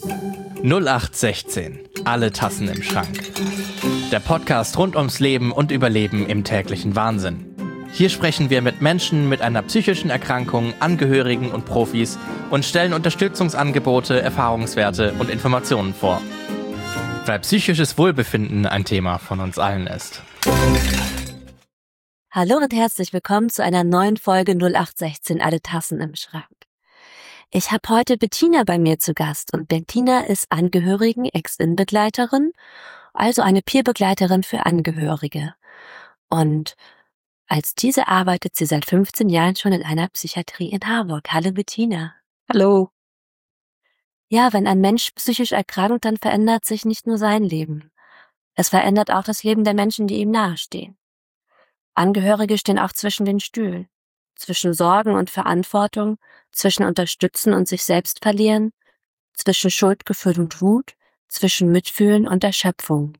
0816. Alle Tassen im Schrank. Der Podcast rund ums Leben und Überleben im täglichen Wahnsinn. Hier sprechen wir mit Menschen mit einer psychischen Erkrankung, Angehörigen und Profis und stellen Unterstützungsangebote, Erfahrungswerte und Informationen vor. Weil psychisches Wohlbefinden ein Thema von uns allen ist. Hallo und herzlich willkommen zu einer neuen Folge 0816 Alle Tassen im Schrank. Ich habe heute Bettina bei mir zu Gast und Bettina ist Angehörigen-Ex-In-Begleiterin, also eine Peerbegleiterin für Angehörige. Und als diese arbeitet sie seit 15 Jahren schon in einer Psychiatrie in Harburg. Hallo Bettina. Hallo. Ja, wenn ein Mensch psychisch erkrankt, dann verändert sich nicht nur sein Leben. Es verändert auch das Leben der Menschen, die ihm nahestehen. Angehörige stehen auch zwischen den Stühlen, zwischen Sorgen und Verantwortung, zwischen Unterstützen und sich selbst verlieren, zwischen Schuldgefühl und Wut, zwischen Mitfühlen und Erschöpfung.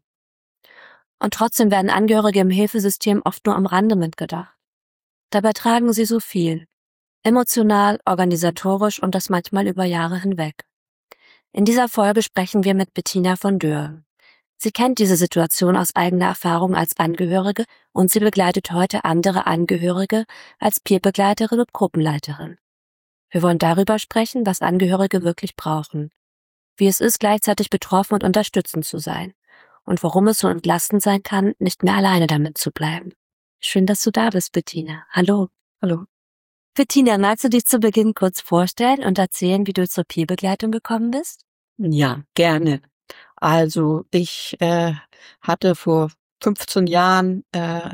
Und trotzdem werden Angehörige im Hilfesystem oft nur am Rande mitgedacht. Dabei tragen sie so viel, emotional, organisatorisch und das manchmal über Jahre hinweg. In dieser Folge sprechen wir mit Bettina von Dürr. Sie kennt diese Situation aus eigener Erfahrung als Angehörige und sie begleitet heute andere Angehörige als Peerbegleiterin und Gruppenleiterin. Wir wollen darüber sprechen, was Angehörige wirklich brauchen, wie es ist, gleichzeitig betroffen und unterstützend zu sein und warum es so entlastend sein kann, nicht mehr alleine damit zu bleiben. Schön, dass du da bist, Bettina. Hallo. Hallo. Bettina, magst du dich zu Beginn kurz vorstellen und erzählen, wie du zur Peerbegleitung gekommen bist? Ja, gerne. Also ich hatte vor 15 Jahren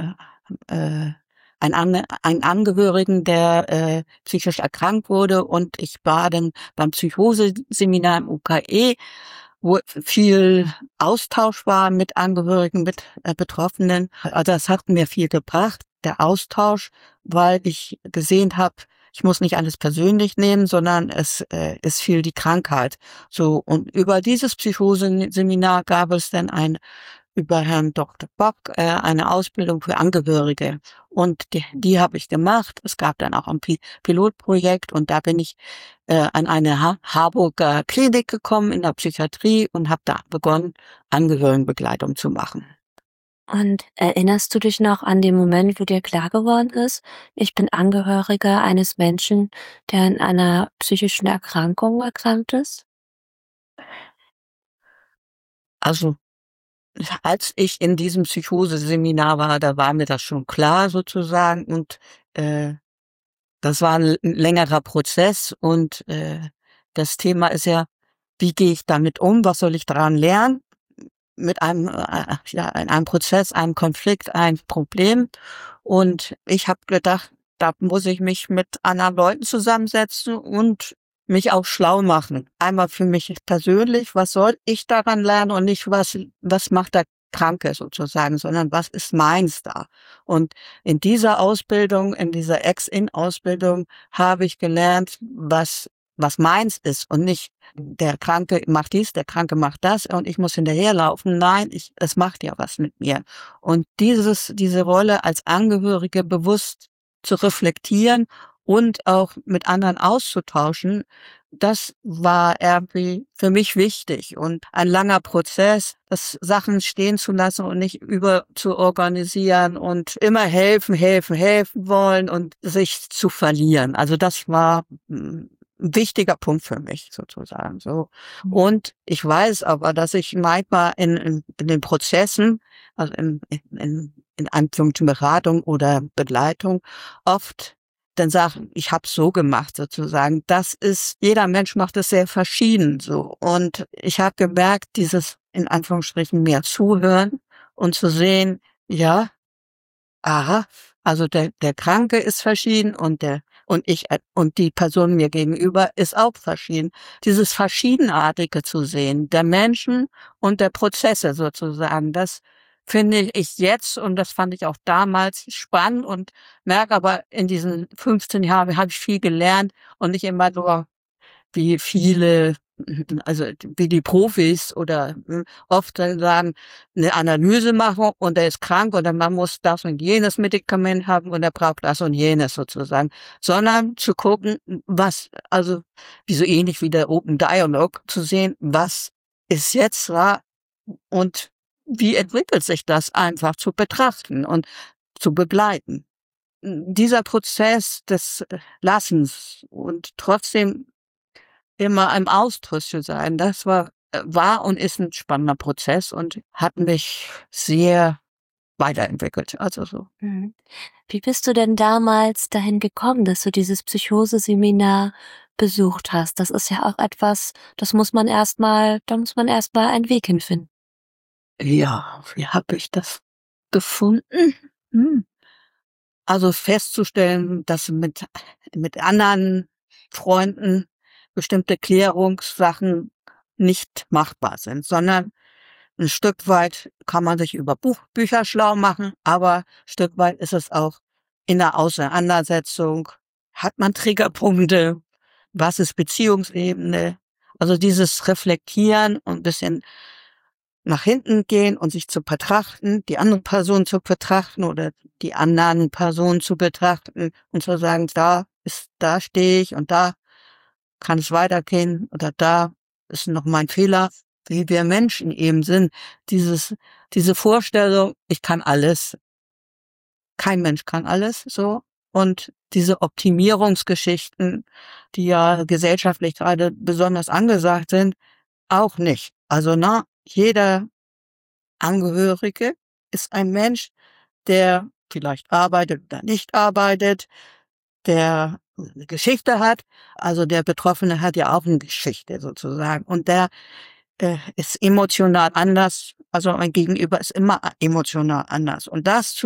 einen Angehörigen, der psychisch erkrankt wurde, und ich war dann beim Psychoseseminar im UKE, wo viel Austausch war mit Angehörigen, mit Betroffenen. Also das hat mir viel gebracht, der Austausch, weil ich gesehen habe, ich muss nicht alles persönlich nehmen, sondern es ist viel die Krankheit. So, und über dieses Psychoseseminar gab es dann über Herrn Dr. Bock eine Ausbildung für Angehörige. Und die habe ich gemacht. Es gab dann auch ein Pilotprojekt, und da bin ich an eine Harburger Klinik gekommen in der Psychiatrie und habe da begonnen, Angehörigenbegleitung zu machen. Und erinnerst du dich noch an den Moment, wo dir klar geworden ist, ich bin Angehöriger eines Menschen, der an einer psychischen Erkrankung erkrankt ist? Also, als ich in diesem Psychoseseminar war, da war mir das schon klar sozusagen, und das war ein längerer Prozess, und das Thema ist ja, wie gehe ich damit um, was soll ich daran lernen? Mit einem in einem Prozess, einem Konflikt, ein Problem. Und ich habe gedacht, da muss ich mich mit anderen Leuten zusammensetzen und mich auch schlau machen. Einmal für mich persönlich, was soll ich daran lernen, und nicht, was macht der Kranke sozusagen, sondern was ist meins da. Und in dieser Ausbildung, in dieser Ex-In-Ausbildung habe ich gelernt, was meins ist, und nicht der Kranke macht dies, der Kranke macht das und ich muss hinterherlaufen. Nein, es macht ja was mit mir. Und diese Rolle als Angehörige bewusst zu reflektieren und auch mit anderen auszutauschen, das war irgendwie für mich wichtig, und ein langer Prozess, das Sachen stehen zu lassen und nicht zu organisieren und immer helfen wollen und sich zu verlieren. Also das war ein wichtiger Punkt für mich sozusagen, so. Und ich weiß aber, dass ich manchmal in den Prozessen, also in Anführungszeichen Beratung oder Begleitung, oft dann sagen, ich habe so gemacht sozusagen. Jeder Mensch macht es sehr verschieden so. Und ich habe gemerkt, dieses in Anführungsstrichen mehr zuhören und zu sehen, ja, aha, also der Kranke ist verschieden und die Person mir gegenüber ist auch verschieden. Dieses Verschiedenartige zu sehen, der Menschen und der Prozesse sozusagen, das finde ich jetzt, und das fand ich auch damals spannend, und merke aber, in diesen 15 Jahren habe ich viel gelernt und nicht immer nur, wie viele also wie die Profis oder oft dann sagen, eine Analyse machen und er ist krank oder man muss das und jenes Medikament haben und er braucht das und jenes sozusagen, sondern zu gucken, also wie so ähnlich wie der Open Dialog, zu sehen, was ist jetzt wahr und wie entwickelt sich das, einfach zu betrachten und zu begleiten. Dieser Prozess des Lassens und trotzdem immer im Austausch zu sein, das war und ist ein spannender Prozess und hat mich sehr weiterentwickelt. Also so. Mhm. Wie bist du denn damals dahin gekommen, dass du dieses Psychoseseminar besucht hast? Das ist ja auch etwas, da muss man erstmal einen Weg hinfinden. Ja, wie habe ich das gefunden? Hm. Also festzustellen, dass mit anderen Freunden bestimmte Klärungssachen nicht machbar sind, sondern ein Stück weit kann man sich über Bücher schlau machen, aber ein Stück weit ist es auch in der Auseinandersetzung. Hat man Triggerpunkte? Was ist Beziehungsebene? Also dieses Reflektieren und ein bisschen nach hinten gehen und sich zu betrachten, die andere Person zu betrachten oder die anderen Personen zu betrachten und zu sagen, da stehe ich und da kann es weitergehen oder da ist noch mein Fehler, wie wir Menschen eben sind. Diese Vorstellung, ich kann alles, kein Mensch kann alles, so. Und diese Optimierungsgeschichten, die ja gesellschaftlich gerade besonders angesagt sind, auch nicht. Also, jeder Angehörige ist ein Mensch, der vielleicht arbeitet oder nicht arbeitet, der eine Geschichte hat. Also der Betroffene hat ja auch eine Geschichte sozusagen. Und der ist emotional anders. Also mein Gegenüber ist immer emotional anders. Und das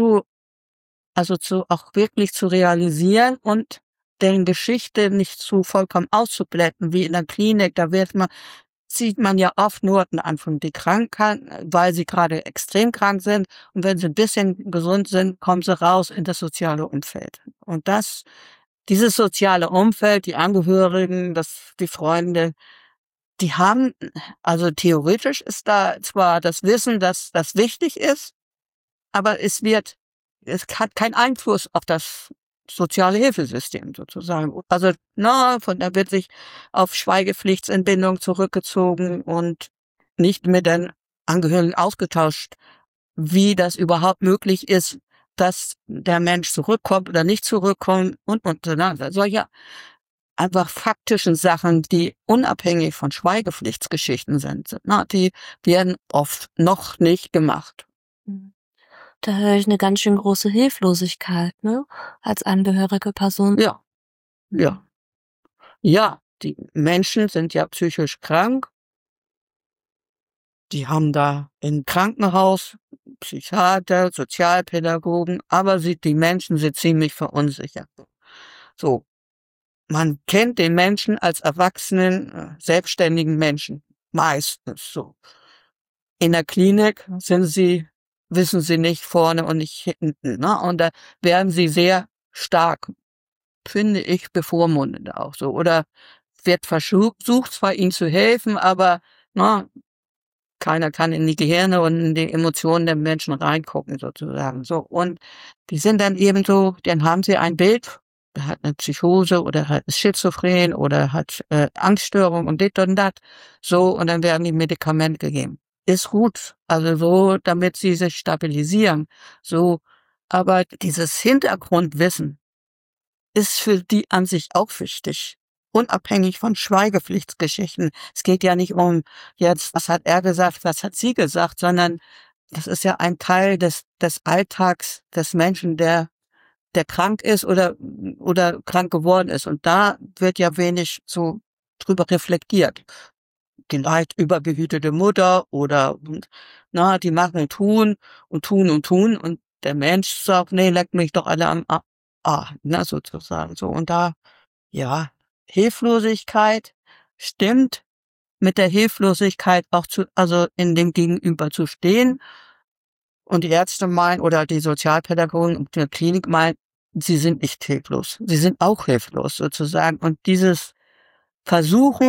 auch wirklich zu realisieren und deren Geschichte nicht zu vollkommen auszublenden, wie in der Klinik, sieht man ja oft nur in Anführungszeichen die Krankheit, weil sie gerade extrem krank sind. Und wenn sie ein bisschen gesund sind, kommen sie raus in das soziale Umfeld. Und dieses soziale Umfeld, die Angehörigen, die Freunde, die haben, also theoretisch ist da zwar das Wissen, dass das wichtig ist, aber es hat keinen Einfluss auf das soziale Hilfesystem sozusagen. Also, von da wird sich auf Schweigepflichtsentbindung zurückgezogen und nicht mit den Angehörigen ausgetauscht, wie das überhaupt möglich ist, dass der Mensch zurückkommt oder nicht zurückkommt und. Solche einfach faktischen Sachen, die unabhängig von Schweigepflichtsgeschichten sind, die werden oft noch nicht gemacht. Da höre ich eine ganz schön große Hilflosigkeit, ne? Als angehörige Person. Ja, ja. Ja, die Menschen sind ja psychisch krank. Die haben da im Krankenhaus Psychiater, Sozialpädagogen, aber die Menschen sind ziemlich verunsichert. So. Man kennt den Menschen als erwachsenen, selbstständigen Menschen. Meistens so. In der Klinik wissen sie nicht vorne und nicht hinten, ne? Und da werden sie sehr stark, finde ich, bevormundet auch so. Oder wird versucht zwar ihnen zu helfen, aber, keiner kann in die Gehirne und in die Emotionen der Menschen reingucken sozusagen. So. Und die sind dann eben so, dann haben sie ein Bild, der hat eine Psychose oder hat ist schizophren oder hat Angststörung und dit und dat. So, und dann werden die Medikamente gegeben. Ist gut. Also so, damit sie sich stabilisieren. So. Aber dieses Hintergrundwissen ist für die an sich auch wichtig. Unabhängig von Schweigepflichtsgeschichten. Es geht ja nicht um jetzt, was hat er gesagt, was hat sie gesagt, sondern das ist ja ein Teil des Alltags des Menschen, der krank ist oder krank geworden ist. Und da wird ja wenig so drüber reflektiert. Die leicht überbehütete Mutter oder, die machen tun und tun und tun und der Mensch sagt, nee, leck mich doch alle am sozusagen. So, und da, ja, Hilflosigkeit stimmt, mit der Hilflosigkeit auch also in dem Gegenüber zu stehen. Und die Ärzte meinen oder die Sozialpädagogen und die Klinik meinen, sie sind nicht hilflos. Sie sind auch hilflos sozusagen. Und dieses Versuchen,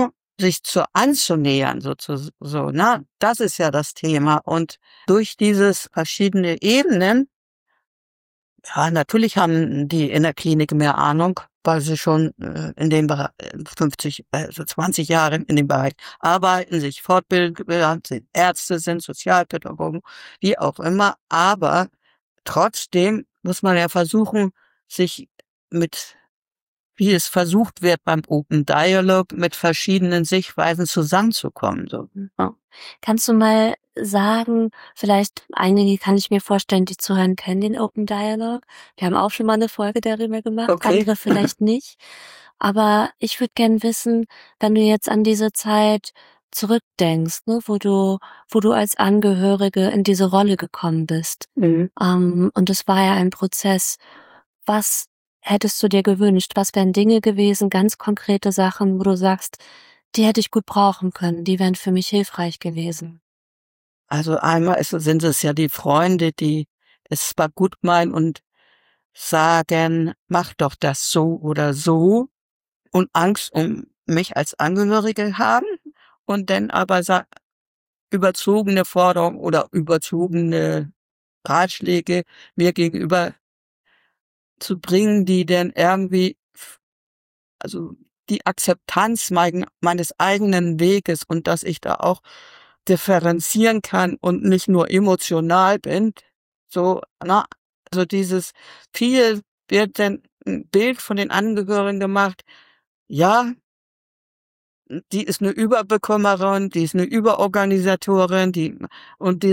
sich anzunähern, so, ne? Das ist ja das Thema. Und durch dieses verschiedene Ebenen, ja, natürlich haben die in der Klinik mehr Ahnung, weil sie schon in dem Bereich 20 Jahre in dem Bereich arbeiten, sich fortbilden, sind Ärzte, sind Sozialpädagogen, wie auch immer. Aber trotzdem muss man ja versuchen, sich wie es versucht wird beim Open Dialogue, mit verschiedenen Sichtweisen zusammenzukommen. So. Ja. Kannst du mal sagen, vielleicht einige kann ich mir vorstellen, die zuhören, kennen den Open Dialogue. Wir haben auch schon mal eine Folge darüber gemacht, Okay. andere vielleicht nicht. Aber ich würde gern wissen, wenn du jetzt an diese Zeit zurückdenkst, ne, wo du als Angehörige in diese Rolle gekommen bist. Und es war ja ein Prozess. Was hättest du dir gewünscht? Was wären Dinge gewesen, ganz konkrete Sachen, wo du sagst, die hätte ich gut brauchen können, die wären für mich hilfreich gewesen? Also einmal sind es ja die Freunde, die es zwar gut meinen und sagen, mach doch das so oder so und Angst um mich als Angehörige haben und dann aber überzogene Forderungen oder überzogene Ratschläge mir gegenüber zu bringen, die dann irgendwie, also die Akzeptanz meines eigenen Weges und dass ich da auch differenzieren kann und nicht nur emotional bin. So, na, also viel wird dann ein Bild von den Angehörigen gemacht. Ja, die ist eine Überbekommerin, die ist eine Überorganisatorin, und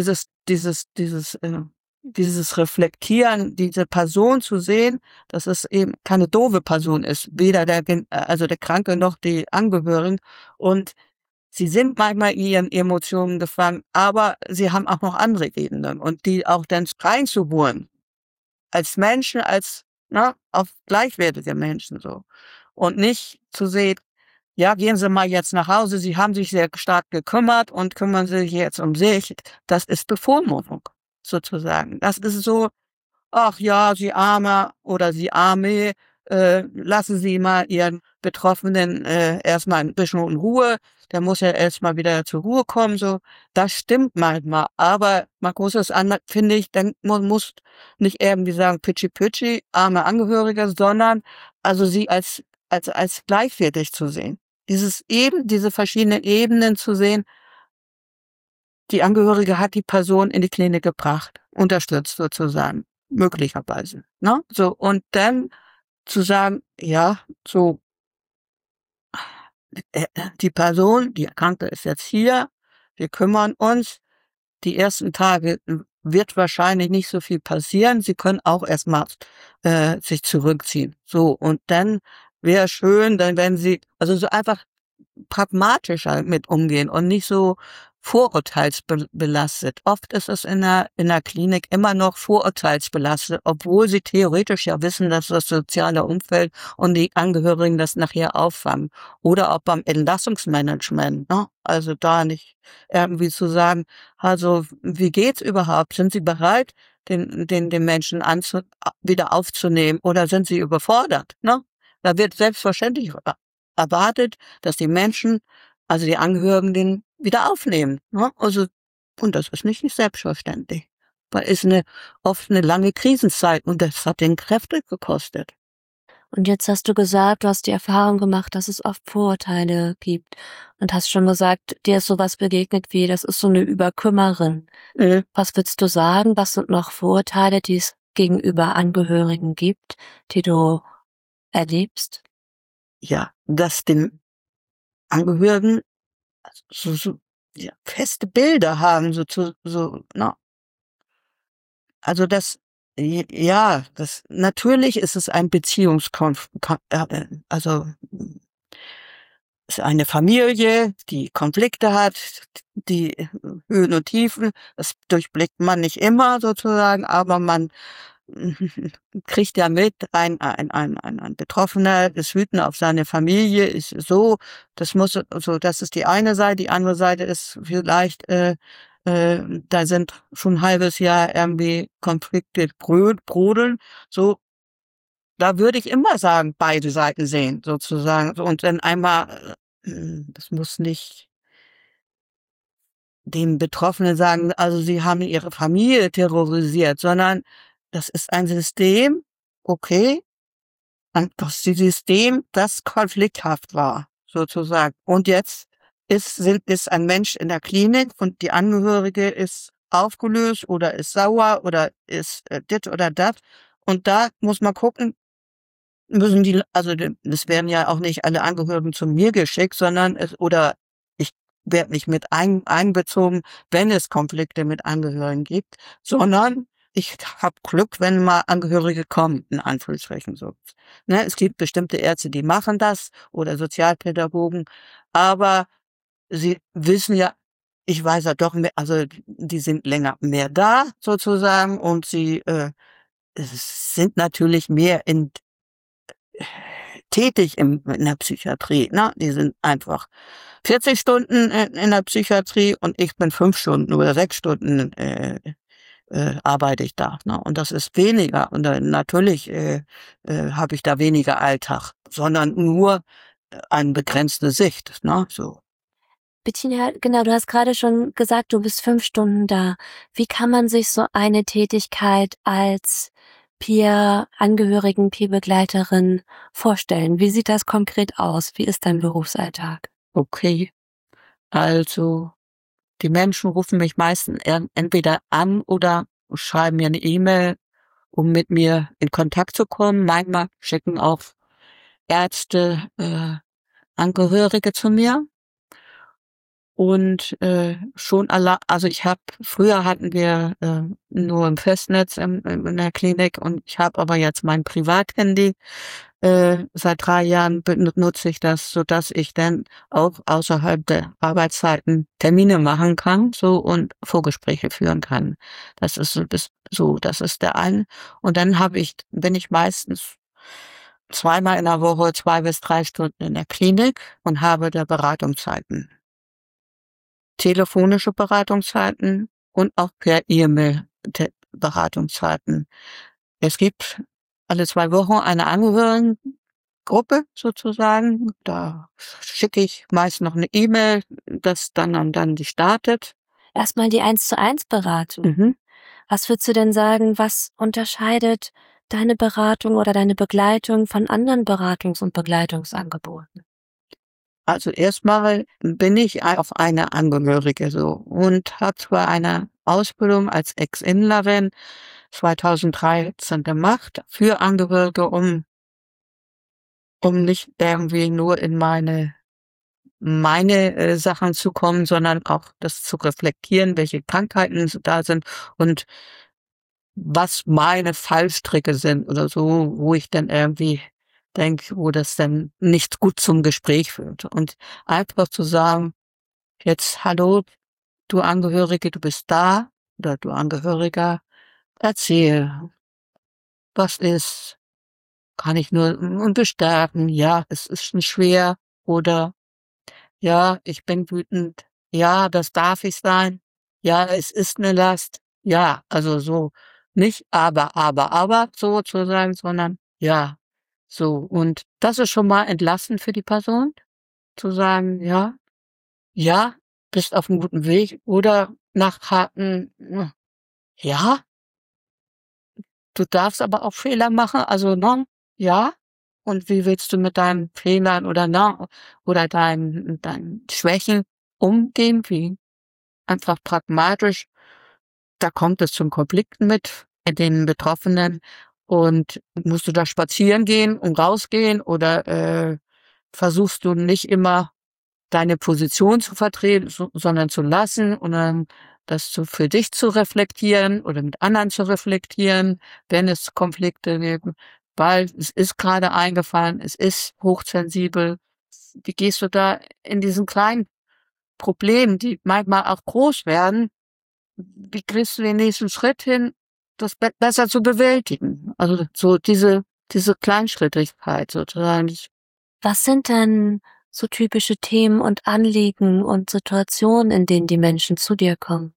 dieses Reflektieren, diese Person zu sehen, dass es eben keine doofe Person ist, weder also der Kranke noch die Angehörigen. Und sie sind manchmal in ihren Emotionen gefangen, aber sie haben auch noch andere Ebenen und die auch dann reinzuholen. Als Menschen, auf gleichwertige Menschen so. Und nicht zu sehen, ja, gehen Sie mal jetzt nach Hause, Sie haben sich sehr stark gekümmert und kümmern Sie sich jetzt um sich. Das ist Bevormundung, sozusagen. Das ist so, ach ja, Sie Armer oder Sie Arme, lassen Sie mal Ihren Betroffenen erstmal ein bisschen in Ruhe. Der muss ja erstmal wieder zur Ruhe kommen. So, das stimmt manchmal. Aber man muss es finde ich, dann man muss nicht irgendwie sagen, Pitschi, arme Angehörige, sondern also sie als gleichwertig zu sehen. Diese verschiedenen Ebenen zu sehen, die Angehörige hat die Person in die Klinik gebracht, unterstützt sozusagen, möglicherweise, ne? So, und dann zu sagen, ja, so, die Person, die Erkrankte ist jetzt hier, wir kümmern uns, die ersten Tage wird wahrscheinlich nicht so viel passieren, Sie können auch erstmal sich zurückziehen. So, und dann wäre schön, dann wenn Sie, also so einfach pragmatischer mit umgehen und nicht so vorurteilsbelastet. Oft ist es in der Klinik immer noch vorurteilsbelastet, obwohl sie theoretisch ja wissen, dass das soziale Umfeld und die Angehörigen das nachher auffangen. Oder auch beim Entlassungsmanagement, ne? Also da nicht irgendwie zu sagen, also wie geht's überhaupt? Sind Sie bereit, den Menschen wieder aufzunehmen oder sind Sie überfordert? Ne? Da wird selbstverständlich erwartet, dass die Menschen, also die Angehörigen, den wieder aufnehmen. Ne? Also, und das ist nicht selbstverständlich. Weil es oft eine lange Krisenzeit und das hat den Kräfte gekostet. Und jetzt hast du gesagt, du hast die Erfahrung gemacht, dass es oft Vorurteile gibt. Und hast schon gesagt, dir ist sowas begegnet wie, das ist so eine Überkümmerin. Was würdest du sagen? Was sind noch Vorurteile, die es gegenüber Angehörigen gibt, die du erlebst? Ja, dass den Angehörigen so ja, feste Bilder haben, ne? Also natürlich ist es ein also ist eine Familie, die Konflikte hat, die Höhen und Tiefen, das durchblickt man nicht immer sozusagen, aber man kriegt ja mit, ein Betroffener ist wütend auf seine Familie, ist so, das ist die eine Seite, die andere Seite ist vielleicht, da sind schon ein halbes Jahr irgendwie Konflikte brodeln, so, da würde ich immer sagen, beide Seiten sehen, sozusagen, und dann einmal Das muss nicht dem Betroffenen sagen, also sie haben ihre Familie terrorisiert, sondern das ist ein System, okay, das System, das konflikthaft war, sozusagen. Und jetzt ist ein Mensch in der Klinik und die Angehörige ist aufgelöst oder ist sauer oder ist dit oder dat. Und da muss man gucken, müssen also es werden ja auch nicht alle Angehörigen zu mir geschickt, sondern oder ich werde nicht mit einbezogen, wenn es Konflikte mit Angehörigen gibt, sondern ich habe Glück, wenn mal Angehörige kommen, in Anführungsstrichen so. Ne, es gibt bestimmte Ärzte, die machen das oder Sozialpädagogen, aber sie wissen ja, ich weiß ja doch mehr, also die sind länger mehr da sozusagen und sie sind natürlich mehr tätig in der Psychiatrie, ne? Die sind einfach 40 Stunden in der Psychiatrie und ich bin 5 Stunden oder 6 Stunden arbeite ich da, ne? Und das ist weniger. Und natürlich habe ich da weniger Alltag, sondern nur eine begrenzte Sicht, ne? So. Bettina, genau, du hast gerade schon gesagt, du bist 5 Stunden da. Wie kann man sich so eine Tätigkeit als Peer-Angehörigen, Peer-Begleiterin vorstellen? Wie sieht das konkret aus? Wie ist dein Berufsalltag? Okay, also die Menschen rufen mich meistens entweder an oder schreiben mir eine E-Mail, um mit mir in Kontakt zu kommen. Manchmal schicken auch Ärzte Angehörige zu mir. Und also früher hatten wir nur ein Festnetz in der Klinik und ich habe aber jetzt mein Privathandy. Seit 3 Jahren benutze ich das, sodass ich dann auch außerhalb der Arbeitszeiten Termine machen kann, so und Vorgespräche führen kann. Das ist das ist der eine. Und dann bin ich meistens zweimal in der Woche 2 bis 3 Stunden in der Klinik und habe da Beratungszeiten. Telefonische Beratungszeiten und auch per E-Mail Beratungszeiten. Es gibt alle 2 Wochen eine Angehörigengruppe sozusagen. Da schicke ich meist noch eine E-Mail, dass dann die startet. Erstmal die 1:1 Beratung. Mhm. Was würdest du denn sagen, was unterscheidet deine Beratung oder deine Begleitung von anderen Beratungs- und Begleitungsangeboten? Also erstmal bin ich auf eine Angehörige so und habe zwar eine Ausbildung als Ex-Inlerin 2013 gemacht für Angehörige, um nicht irgendwie nur in meine Sachen zu kommen, sondern auch das zu reflektieren, welche Krankheiten da sind und was meine Fallstricke sind oder so, wo ich dann irgendwie denke, wo das dann nicht gut zum Gespräch führt. Und einfach zu sagen, jetzt, hallo, du Angehörige, du bist da, oder du Angehöriger, erzähl, was ist, kann ich nur bestärken, ja, es ist schon schwer, oder ja, ich bin wütend, ja, das darf ich sein, ja, es ist eine Last, ja, also so, nicht aber, so zu sagen, sondern ja, so. Und das ist schon mal entlastend für die Person, zu sagen, ja, bist auf einem guten Weg, oder nachhaken, ja, du darfst aber auch Fehler machen, also, ne, ja. Und wie willst du mit deinen Fehlern oder deinen Schwächen umgehen? Wie? Einfach pragmatisch. Da kommt es zum Konflikten mit den Betroffenen. Und musst du da spazieren gehen und rausgehen oder versuchst du nicht immer deine Position zu vertreten, sondern zu lassen und dann für dich zu reflektieren oder mit anderen zu reflektieren, wenn es Konflikte gibt, weil es ist gerade eingefallen, es ist hochsensibel. Wie gehst du da in diesen kleinen Problemen, die manchmal auch groß werden, wie kriegst du den nächsten Schritt hin, das besser zu bewältigen? Also so diese Kleinschrittigkeit sozusagen. Was sind denn so typische Themen und Anliegen und Situationen, in denen die Menschen zu dir kommen?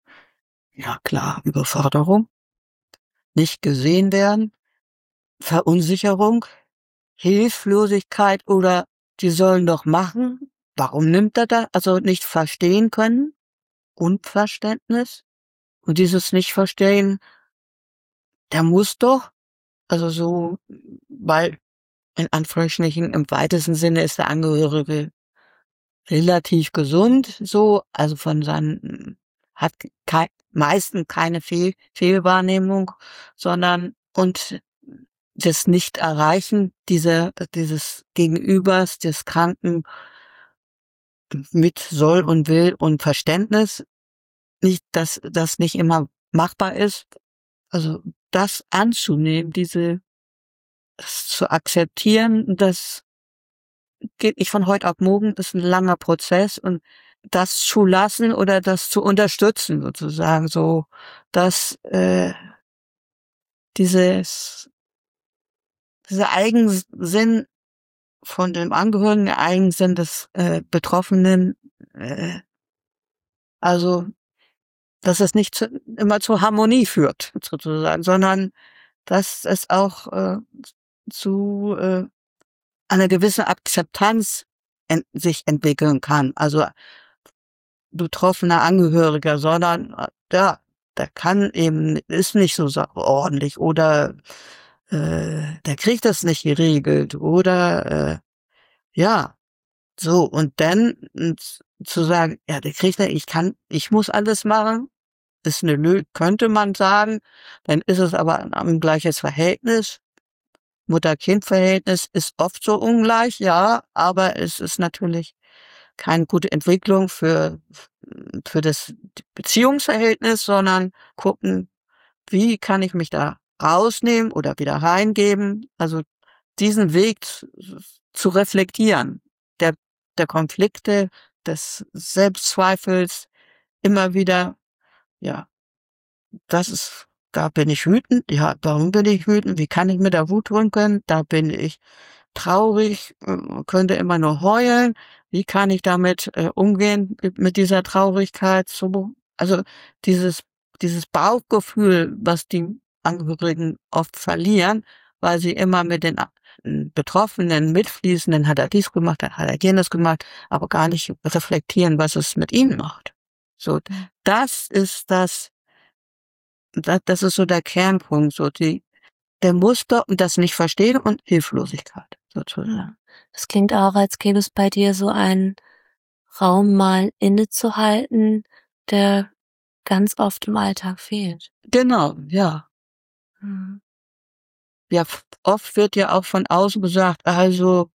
Ja klar, Überforderung, nicht gesehen werden, Verunsicherung, Hilflosigkeit oder die sollen doch machen. Warum nimmt er da? Also nicht verstehen können, Unverständnis. Und dieses Nicht-Verstehen, der muss doch, also so, weil in Anführungsstrichen im weitesten Sinne ist der Angehörige relativ gesund, so, also von seinen, hat meistens keine Fehlwahrnehmung, sondern, und das Nicht-Erreichen dieses Gegenübers, des Kranken mit Soll und Will und Verständnis, nicht, dass das nicht immer machbar ist, also das anzunehmen, das zu akzeptieren, das geht nicht von heute auf morgen, ist ein langer Prozess und das zu lassen oder das zu unterstützen sozusagen, so dass dieser Eigensinn von dem Angehörigen, der Eigensinn des Betroffenen, also dass es nicht immer zur Harmonie führt sozusagen, sondern dass es auch zu einer gewissen Akzeptanz sich entwickeln kann. Also betroffener Angehöriger, sondern ja, der kann eben, ist nicht so ordentlich oder der kriegt das nicht geregelt oder ja, so und dann zu sagen, ja, der kriegt das, ich muss alles machen, ist könnte man sagen, dann ist es aber ein gleiches Verhältnis. Mutter-Kind-Verhältnis ist oft so ungleich, ja, aber es ist natürlich keine gute Entwicklung für das Beziehungsverhältnis, sondern gucken, wie kann ich mich da rausnehmen oder wieder reingeben, also diesen Weg zu reflektieren, der Konflikte, des Selbstzweifels, immer wieder, ja, da bin ich wütend, ja, warum bin ich wütend, wie kann ich mit der Wut umgehen, da bin ich traurig, könnte immer nur heulen, wie kann ich damit umgehen, mit dieser Traurigkeit, so, also dieses Bauchgefühl, was die Angehörigen oft verlieren, weil sie immer mit den Betroffenen mitfließen, hat er dies gemacht, dann hat er jenes gemacht, aber gar nicht reflektieren, was es mit ihnen macht. So, das ist das ist so der Kernpunkt, so der Muster und das nicht verstehen und Hilflosigkeit sozusagen. Das klingt auch, als gäbe es bei dir so einen Raum, mal innezuhalten, der ganz oft im Alltag fehlt. Genau, ja. Mhm. Ja, oft wird ja auch von außen gesagt, also,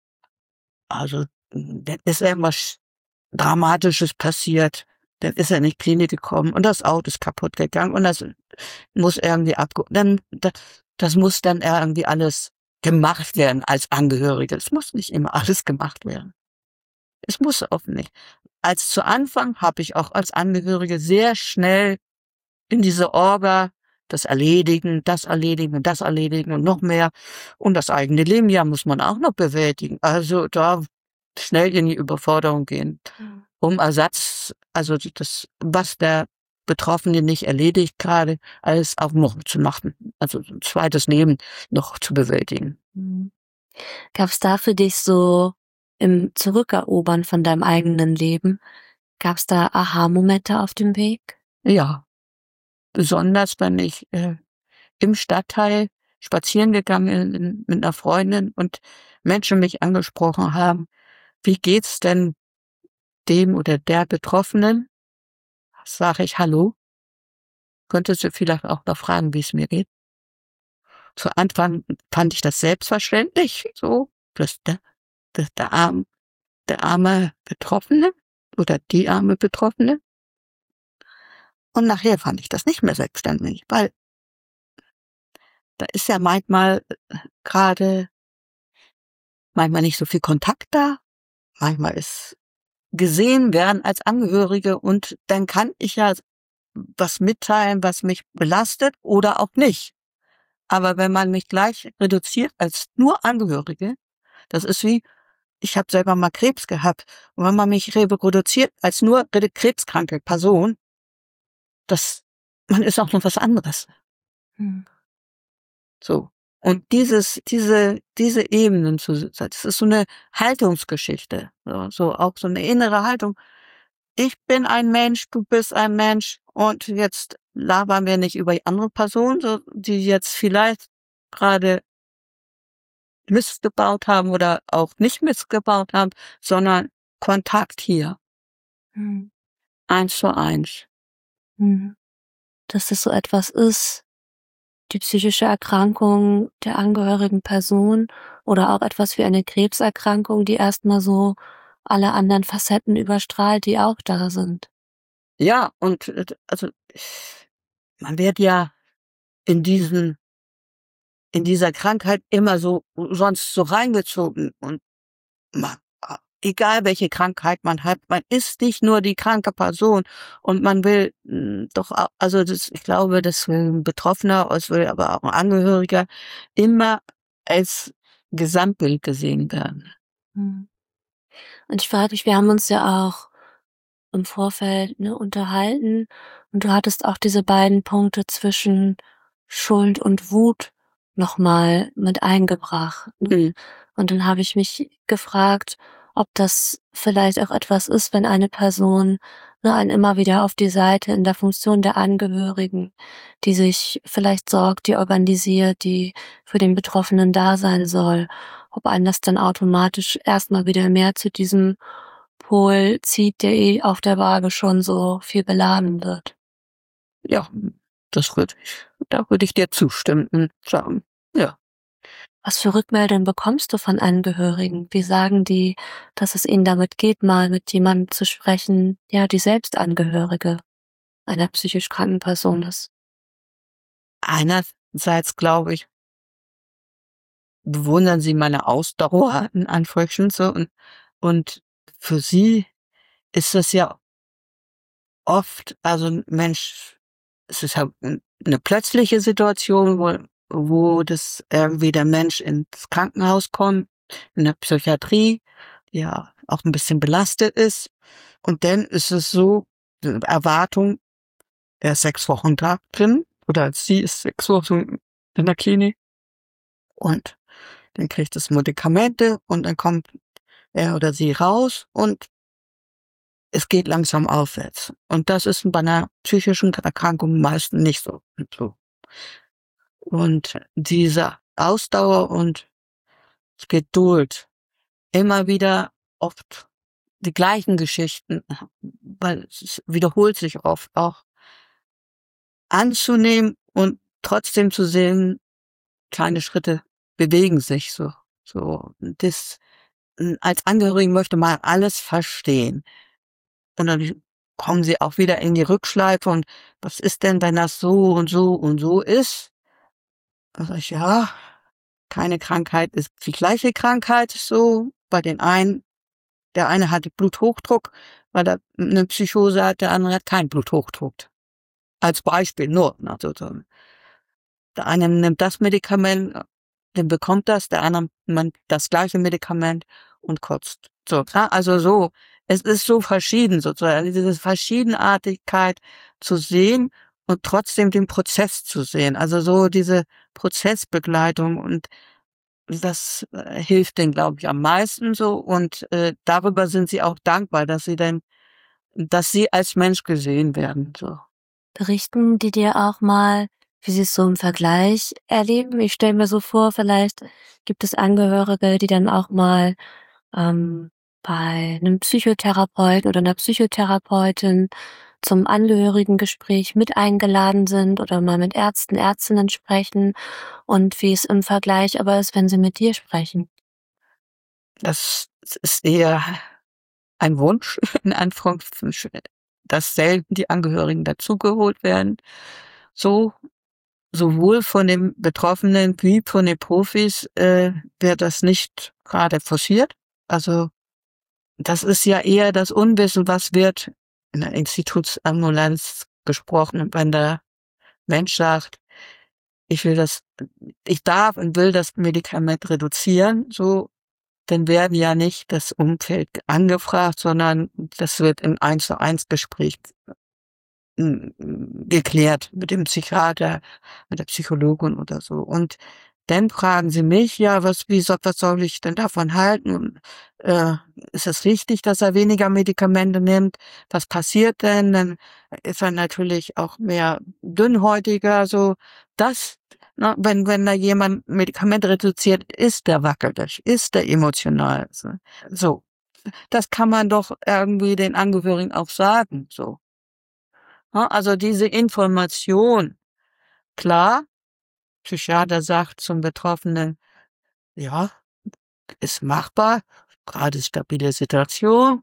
da ist irgendwas Dramatisches passiert, dann ist er in die Klinik gekommen und das Auto ist kaputt gegangen und das muss irgendwie das muss dann irgendwie alles gemacht werden als Angehörige. Es muss nicht immer alles gemacht werden. Es muss auch nicht. Als zu Anfang habe ich auch als Angehörige sehr schnell in diese Orga das Erledigen und das Erledigen und noch mehr. Und das eigene Leben, ja, muss man auch noch bewältigen. Also da schnell in die Überforderung gehen, um Ersatz, also was der Betroffene nicht erledigt gerade, alles auch noch zu machen. Also ein zweites Leben noch zu bewältigen. Gab es da für dich so im Zurückerobern von deinem eigenen Leben, gab es da Aha-Momente auf dem Weg? Ja, besonders wenn ich im Stadtteil spazieren gegangen bin mit einer Freundin und Menschen mich angesprochen haben, wie geht's denn dem oder der Betroffenen? Sage ich Hallo. Könntest du vielleicht auch noch fragen, wie es mir geht? Zu Anfang fand ich das selbstverständlich, so, dass der arme Betroffene oder die arme Betroffene. Und nachher fand ich das nicht mehr selbstverständlich, weil da ist ja manchmal nicht so viel Kontakt da. Manchmal ist gesehen werden als Angehörige und dann kann ich ja was mitteilen, was mich belastet oder auch nicht. Aber wenn man mich gleich reduziert als nur Angehörige, das ist wie, ich habe selber mal Krebs gehabt, und wenn man mich reduziert als nur krebskranke Person, man ist auch noch was anderes. So. Und diese Ebenen das ist so eine Haltungsgeschichte, so auch so eine innere Haltung. Ich bin ein Mensch, du bist ein Mensch und jetzt labern wir nicht über die andere Person, so, die jetzt vielleicht gerade Mist gebaut haben oder auch nicht Mist gebaut haben, sondern Kontakt hier, Mhm. 1:1. Mhm. Dass das so etwas ist, die psychische Erkrankung der angehörigen Person oder auch etwas wie eine Krebserkrankung, die erstmal so alle anderen Facetten überstrahlt, die auch da sind. Ja, und also man wird ja in dieser Krankheit immer so sonst so reingezogen und man egal welche Krankheit man hat, man ist nicht nur die kranke Person und man will doch also ich glaube, das will ein Betroffener, es will aber auch ein Angehöriger immer als Gesamtbild gesehen werden. Mhm. Und ich frage mich, wir haben uns ja auch im Vorfeld, ne, unterhalten und du hattest auch diese beiden Punkte zwischen Schuld und Wut noch mal mit eingebracht, ne? Mhm. Und dann habe ich mich gefragt, ob das vielleicht auch etwas ist, wenn eine Person, ne, einen immer wieder auf die Seite in der Funktion der Angehörigen, die sich vielleicht sorgt, die organisiert, die für den Betroffenen da sein soll, ob einen das dann automatisch erstmal wieder mehr zu diesem Pol zieht, der auf der Waage schon so viel beladen wird. Ja, da würde ich dir zustimmen und sagen, ja. Was für Rückmeldungen bekommst du von Angehörigen? Wie sagen die, dass es ihnen damit geht, mal mit jemandem zu sprechen, ja, die selbst Angehörige einer psychisch kranken Person ist? Einerseits, glaube ich, bewundern sie meine Ausdauer in Anführungsstrichen so und für sie ist das ja oft also 'n Mensch es ist halt 'ne plötzliche Situation, wo das irgendwie der Mensch ins Krankenhaus kommt, in der Psychiatrie, die ja auch 'n bisschen belastet ist. Und dann ist es so, Erwartung, er ist 6 Wochen da drin oder sie ist 6 Wochen in der Klinik und dann kriegt es Medikamente und dann kommt er oder sie raus und es geht langsam aufwärts. Und das ist bei 'ner psychischen Erkrankung meistens nicht so. Und diese Ausdauer und Geduld, immer wieder oft die gleichen Geschichten, weil es wiederholt sich oft auch anzunehmen und trotzdem zu sehen, kleine Schritte bewegen sich so. So, das als Angehörige möchte man alles verstehen. Und dann kommen sie auch wieder in die Rückschleife und was ist denn, wenn das so und so und so ist? Dann sage ich: „Ja, keine Krankheit ist die gleiche Krankheit so. Bei den einen der eine hat Bluthochdruck, weil er 'ne Psychose hat, der andere hat keinen Bluthochdruck." Als Beispiel nur, ne, so. Der eine nimmt das Medikament, dann bekommt das, der andere nimmt das gleiche Medikament und kotzt. So, klar, also so. Es ist so verschieden sozusagen, diese Verschiedenartigkeit zu sehen und trotzdem den Prozess zu sehen. Also so diese Prozessbegleitung und das, hilft denen, glaube ich, am meisten so und, darüber sind sie auch dankbar, dass sie als Mensch gesehen werden, so. Berichten die dir auch mal, wie sie es so im Vergleich erleben? Ich stelle mir so vor, vielleicht gibt es Angehörige, die dann auch mal bei einem Psychotherapeuten oder einer Psychotherapeutin zum Angehörigengespräch mit eingeladen sind oder mal mit Ärzten, Ärztinnen sprechen und wie es im Vergleich aber ist, wenn sie mit dir sprechen. Das ist eher ein Wunsch, in Anführungsstrichen, dass selten die Angehörigen dazugeholt werden. So, sowohl von den Betroffenen wie von den Profis, wird das nicht gerade forciert. Also, das ist ja eher das Unwissen, was wird in der Institutsambulanz gesprochen. Und wenn der Mensch sagt: Ich darf und will das Medikament reduzieren", so, dann werden ja nicht das Umfeld angefragt, sondern das wird im Eins-zu-eins Gespräch geklärt mit dem Psychiater, mit der Psychologin oder so. Und Dann fragen sie mich, ja, was soll ich denn davon halten? Und, ist es richtig, dass er weniger Medikamente nimmt? Was passiert denn? Dann ist er natürlich auch mehr dünnhäutiger, so. Wenn da jemand Medikamente reduziert, ist der wackelig, ist der emotional. So. Das kann man doch irgendwie den Angehörigen auch sagen, so. Also diese Information, klar, Psychiater sagt zum Betroffenen, ja, ist machbar, gerade stabile Situation,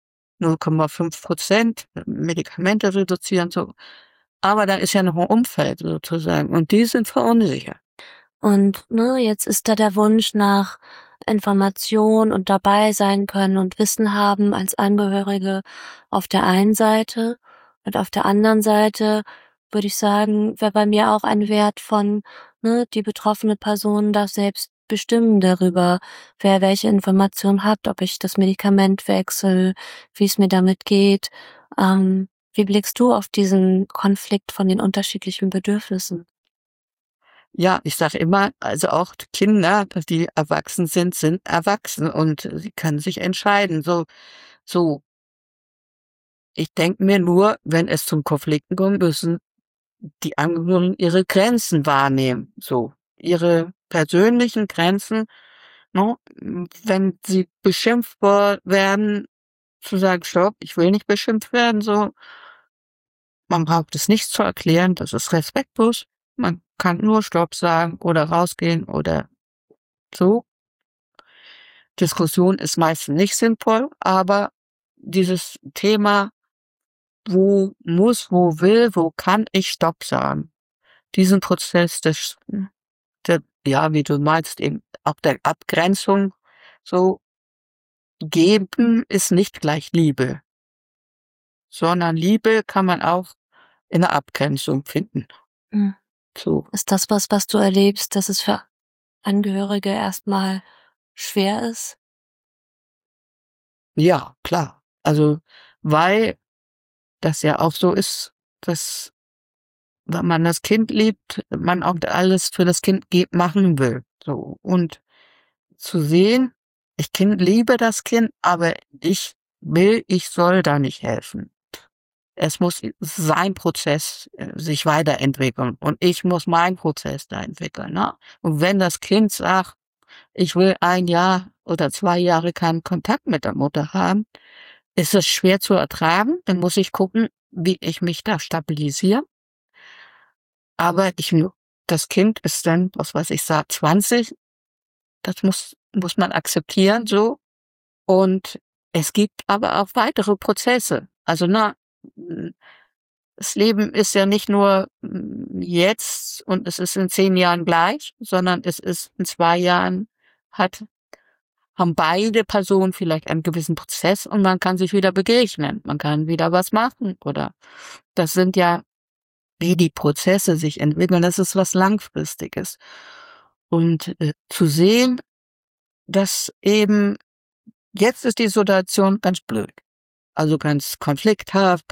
0,5% Medikamente reduzieren, so. Aber da ist ja noch ein Umfeld sozusagen und die sind verunsichert. Und jetzt ist da der Wunsch nach Information und dabei sein können und Wissen haben als Angehörige auf der einen Seite, und auf der anderen Seite würde ich sagen, wäre bei mir auch ein Wert von, die betroffene Person darf selbst bestimmen darüber, wer welche Information hat, ob ich das Medikament wechsle, wie es mir damit geht. Wie blickst du auf diesen Konflikt von den unterschiedlichen Bedürfnissen? Ja, ich sage immer, also auch Kinder, die erwachsen sind erwachsen und sie können sich entscheiden. So. Ich denke mir nur, wenn es zum Konflikten kommt, müssen die Angehörigen ihre Grenzen wahrnehmen, so. Ihre persönlichen Grenzen, ne? Wenn sie beschimpft werden, zu sagen, stopp, ich will nicht beschimpft werden, so. Man braucht es nicht zu erklären, das ist respektlos. Man kann nur Stopp sagen oder rausgehen oder so. Diskussion ist meistens nicht sinnvoll, aber dieses Thema, wo kann ich Stopp sagen? Diesen Prozess ja, wie du meinst, eben auch der Abgrenzung, so, geben ist nicht gleich Liebe, sondern Liebe kann man auch in der Abgrenzung finden. Mhm. So. Ist das was du erlebst, dass es für Angehörige erstmal schwer ist? Ja, klar. Also, weil das ja auch so ist, dass, wenn man das Kind liebt, man auch alles für das Kind machen will, so. Und zu sehen, liebe das Kind, aber ich soll da nicht helfen. Es muss sein Prozess sich weiterentwickeln und ich muss meinen Prozess da entwickeln, ne? Und wenn das Kind sagt, ich will 1 Jahr oder 2 Jahre keinen Kontakt mit der Mutter haben, ist es schwer zu ertragen. Dann muss ich gucken, wie ich mich da stabilisiere. Aber das Kind ist dann, was weiß ich, sagt 20. Das muss man akzeptieren, so. Und es gibt aber auch weitere Prozesse. Also, das Leben ist ja nicht nur jetzt und es ist in 10 Jahren gleich, sondern es ist in 2 Jahren haben beide Personen vielleicht einen gewissen Prozess und man kann sich wieder begegnen. Man kann wieder was machen oder das sind ja, wie die Prozesse sich entwickeln, das ist was Langfristiges. Und zu sehen, dass eben jetzt ist die Situation ganz blöd. Also ganz konflikthaft,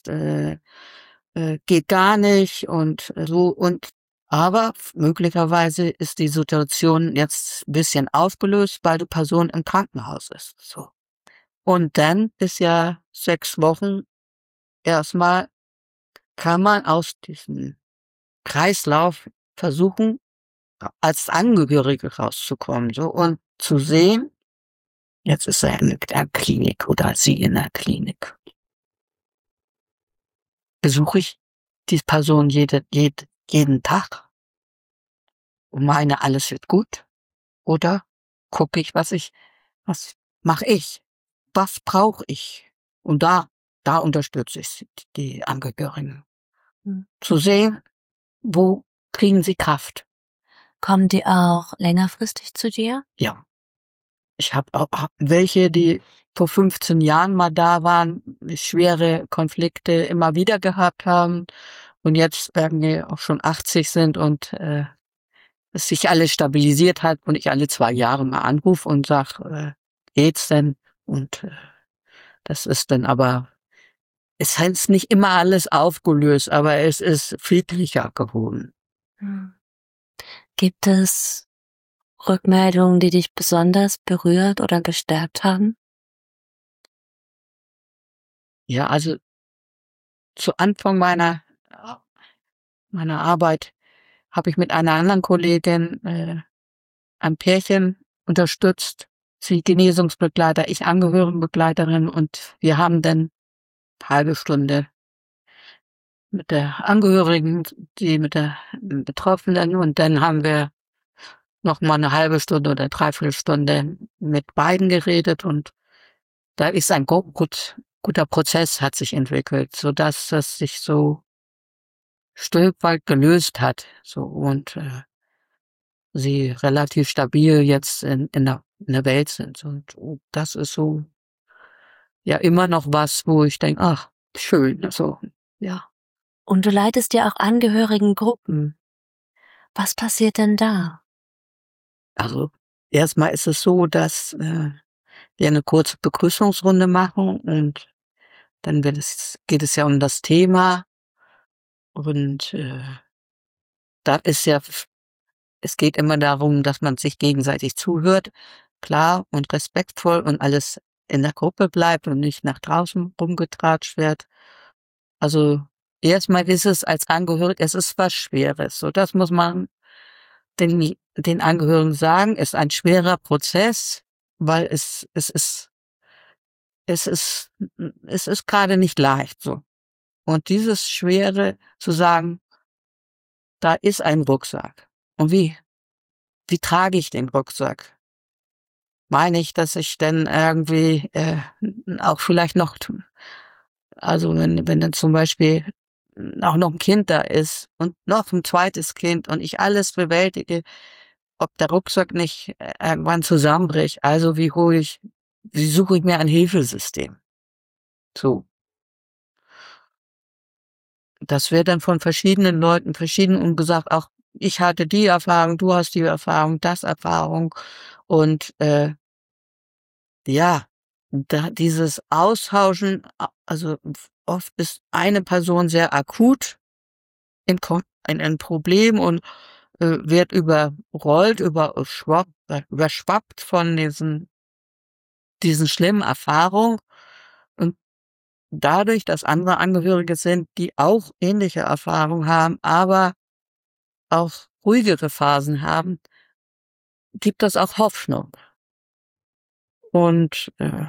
geht gar nicht und so aber möglicherweise ist die Situation jetzt ein bisschen aufgelöst, weil die Person im Krankenhaus ist, so. Und dann ist ja 6 Wochen erstmal kann man aus diesem Kreislauf versuchen, als Angehörige rauszukommen, so. Und zu sehen, jetzt ist er in der Klinik oder sie in der Klinik. Besuche ich die Person jeden Tag und meine, alles wird gut? Oder gucke ich, was mache ich? Was brauche ich? Und da unterstütze ich die Angehörigen. Zu sehen, wo kriegen sie Kraft? Kommen die auch längerfristig zu dir? Ja. Ich habe auch welche, die vor 15 Jahren mal da waren, schwere Konflikte immer wieder gehabt haben und jetzt irgendwie auch schon 80 sind und es sich alles stabilisiert hat und ich alle 2 Jahre mal anrufe und sag, geht's denn? Und das ist dann aber, es heißt nicht immer alles aufgelöst, aber es ist friedlicher geworden. Gibt es Rückmeldungen, die dich besonders berührt oder gestärkt haben? Ja, also zu Anfang meiner Arbeit habe ich mit einer anderen Kollegin ein Pärchen unterstützt. Sie Genesungsbegleiter, ich Angehörigenbegleiterin, und wir haben dann eine halbe Stunde mit der Angehörigen, die mit der Betroffenen, und dann haben wir noch mal eine halbe Stunde oder Dreiviertelstunde mit beiden geredet, und da ist ein guter Prozess hat sich entwickelt, sodass das sich so Stück weit gelöst hat, so, und sie relativ stabil jetzt in der Welt sind, und das ist so ja immer noch was, wo ich denke, ach, schön, so, ja. Und du leitest ja auch Angehörigengruppen. Was passiert denn da? Also erstmal ist es so, dass wir eine kurze Begrüßungsrunde machen, und dann geht es ja um das Thema, und da ist ja es geht immer darum, dass man sich gegenseitig zuhört, klar und respektvoll, und alles in der Gruppe bleibt und nicht nach draußen rumgetratscht wird. Also erstmal ist es als Angehörig, es ist was Schweres. So, das muss man den Angehörigen sagen, ist ein schwerer Prozess, weil es ist, es ist gerade nicht leicht, so. Und dieses Schwere zu sagen, da ist ein Rucksack. Und wie trage ich den Rucksack? Meine ich, dass ich dann irgendwie auch vielleicht noch, also wenn dann zum Beispiel auch noch ein Kind da ist und noch ein zweites Kind und ich alles bewältige, ob der Rucksack nicht irgendwann zusammenbricht. Also wie suche ich mir ein Hilfesystem? So, das wird dann von verschiedenen Leuten verschieden und gesagt, auch ich hatte die Erfahrung, du hast die Erfahrung, das Erfahrung, und ja, da dieses Austauschen, also oft ist eine Person sehr akut in ein Problem und wird überschwappt von diesen schlimmen Erfahrungen, und dadurch, dass andere Angehörige sind, die auch ähnliche Erfahrungen haben, aber auch ruhigere Phasen haben, gibt das auch Hoffnung. Und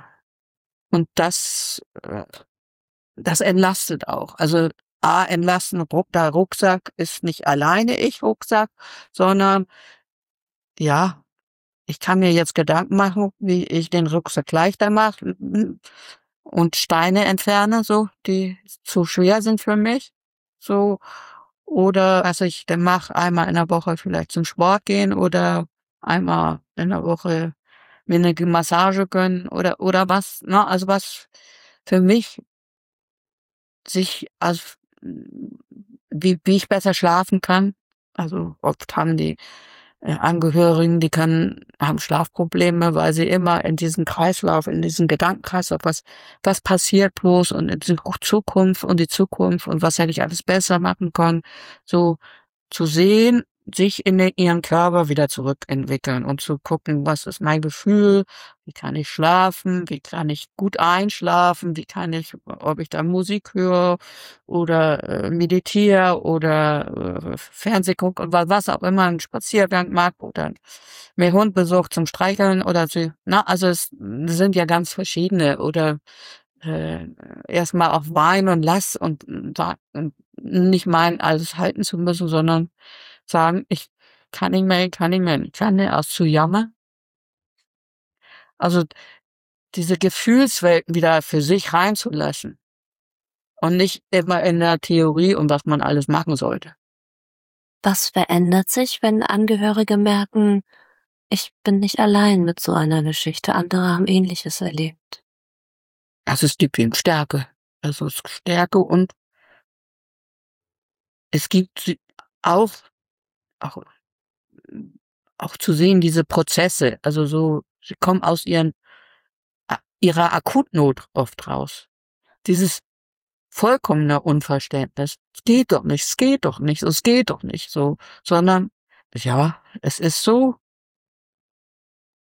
das entlastet auch. Also entlasten, der Rucksack ist nicht alleine ich Rucksack, sondern ja, ich kann mir jetzt Gedanken machen, wie ich den Rucksack leichter mache und Steine entferne, so, die zu schwer sind für mich. So, oder was ich dann mache, einmal in der Woche vielleicht zum Sport gehen oder einmal in der Woche mir eine Massage gönnen oder was, ne? Also was für mich sich als wie ich besser schlafen kann. Also oft haben die Angehörigen, haben Schlafprobleme, weil sie immer in diesem Kreislauf, in diesem Gedankenkreislauf, was passiert bloß, und in die Zukunft und was hätte ich alles besser machen können, so zu sehen, sich in ihren Körper wieder zurückentwickeln und zu gucken, was ist mein Gefühl, wie kann ich schlafen, wie kann ich gut einschlafen, ob ich da Musik höre oder meditiere oder Fernseh gucke und was auch immer, einen Spaziergang mag oder mir Hund besucht zum Streicheln oder so. Na, also es sind ja ganz verschiedene, oder äh, erstmal auch weinen und und nicht meinen, alles halten zu müssen, sondern sagen, ich kann nicht mehr, ich kann nicht aus zu jammern. Also diese Gefühlswelten wieder für sich reinzulassen und nicht immer in der Theorie und was man alles machen sollte. Was verändert sich, wenn Angehörige merken, ich bin nicht allein mit so einer Geschichte, andere haben Ähnliches erlebt? Das ist die Stärke. Also es ist Stärke, und es gibt auch, auch, auch zu sehen, diese Prozesse, also so, sie kommen aus ihrer Akutnot oft raus. Dieses vollkommene Unverständnis. Es geht doch nicht, so, sondern, ja, es ist so,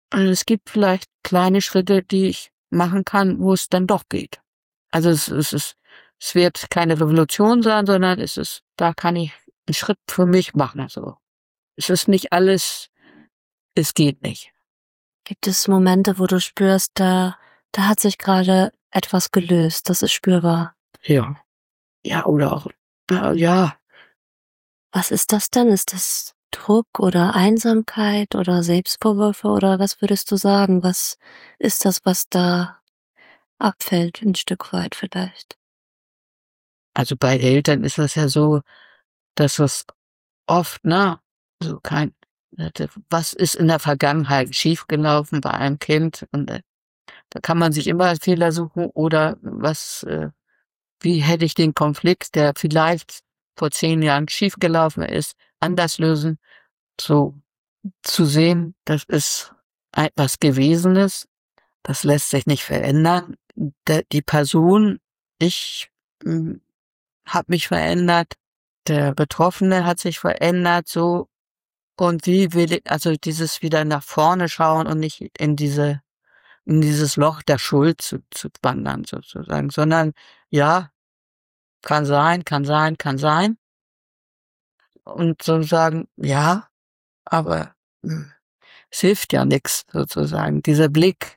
Also es gibt vielleicht kleine Schritte, die ich machen kann, wo es dann doch geht. Also es wird keine Revolution sein, sondern da kann ich einen Schritt für mich machen. Also es ist nicht alles, es geht nicht. Gibt es Momente, wo du spürst, da hat sich gerade etwas gelöst, das ist spürbar? Ja. Ja, oder auch, ja. Was ist das denn? Ist das Druck oder Einsamkeit oder Selbstvorwürfe oder was würdest du sagen? Was ist das, was da abfällt, ein Stück weit vielleicht? Also bei Eltern ist das ja so, dass das oft, so was ist in der Vergangenheit schiefgelaufen bei einem Kind? Und da kann man sich immer Fehler suchen oder wie hätte ich den Konflikt, der vielleicht vor 10 Jahren schiefgelaufen ist, anders lösen, so zu sehen, das ist etwas Gewesenes, das lässt sich nicht verändern. Die Person, ich habe mich verändert, der Betroffene hat sich verändert, so, und wie will ich, also dieses wieder nach vorne schauen und nicht in dieses Loch der Schuld zu wandern sozusagen, sondern ja, kann sein, kann sein, kann sein. Und so sagen, ja, aber es hilft ja nichts sozusagen. Dieser Blick,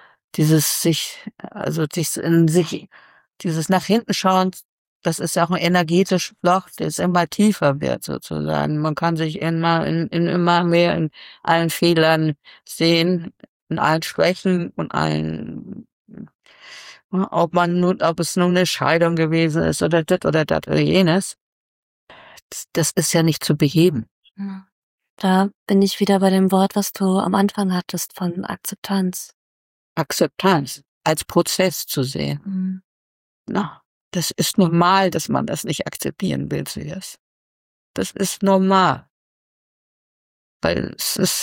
dieses nach hinten schauen, das ist ja auch ein energetisches Loch, das immer tiefer wird sozusagen. Man kann sich immer mehr in allen Fehlern sehen, in allen Schwächen und ob es nun eine Scheidung gewesen ist oder das oder jenes. Das ist ja nicht zu beheben. Ja. Da bin ich wieder bei dem Wort, was du am Anfang hattest, von Akzeptanz. Akzeptanz als Prozess zu sehen. Das ist normal, dass man das nicht akzeptieren will zuerst. Das ist normal. Weil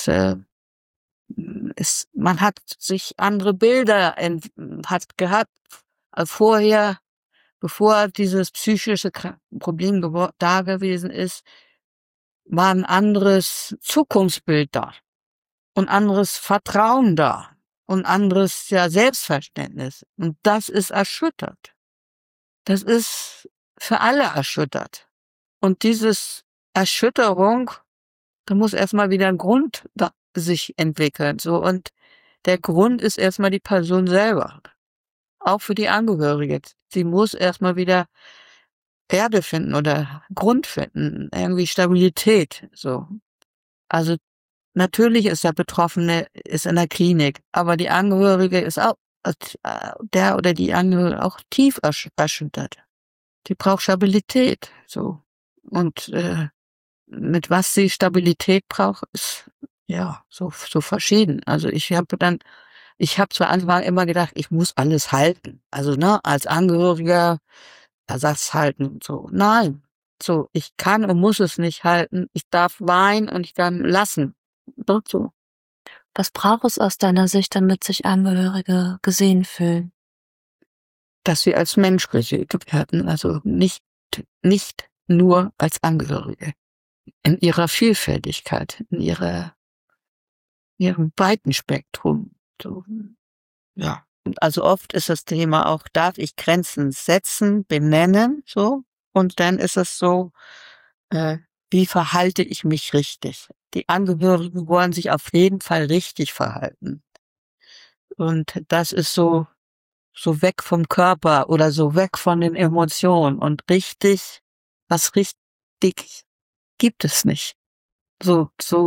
man hat sich andere Bilder hat gehabt vorher, bevor dieses psychische Problem da gewesen ist, war ein anderes Zukunftsbild da und anderes Vertrauen da und anderes Selbstverständnis. Und das ist erschüttert. Das ist für alle erschüttert. Und dieses Erschütterung, da muss erstmal wieder ein Grund sich entwickeln. So, und der Grund ist erstmal die Person selber. Auch für die Angehörige. Sie muss erstmal wieder Erde finden oder Grund finden, irgendwie Stabilität. So. Also natürlich ist der Betroffene ist in der Klinik, aber die Angehörige ist auch, der oder die Angehörige auch tief erschüttert. Die braucht Stabilität, so. Und mit was sie Stabilität braucht, ist ja so verschieden. Also ich habe zu Anfang immer gedacht, ich muss alles halten. Also als Angehöriger Ersatz halten, so. Nein, so, ich kann und muss es nicht halten. Ich darf weinen und ich kann lassen. Doch so. Was braucht es aus deiner Sicht, damit sich Angehörige gesehen fühlen? Dass sie als Mensch gesehen werden, also nicht nur als Angehörige. In ihrer Vielfältigkeit, in ihrem weiten Spektrum. So, ja. Also oft ist das Thema auch, darf ich Grenzen setzen, benennen, so. Und dann ist es so, wie verhalte ich mich richtig? Die Angehörigen wollen sich auf jeden Fall richtig verhalten. Und das ist so weg vom Körper oder so weg von den Emotionen. Und was richtig gibt es nicht. So,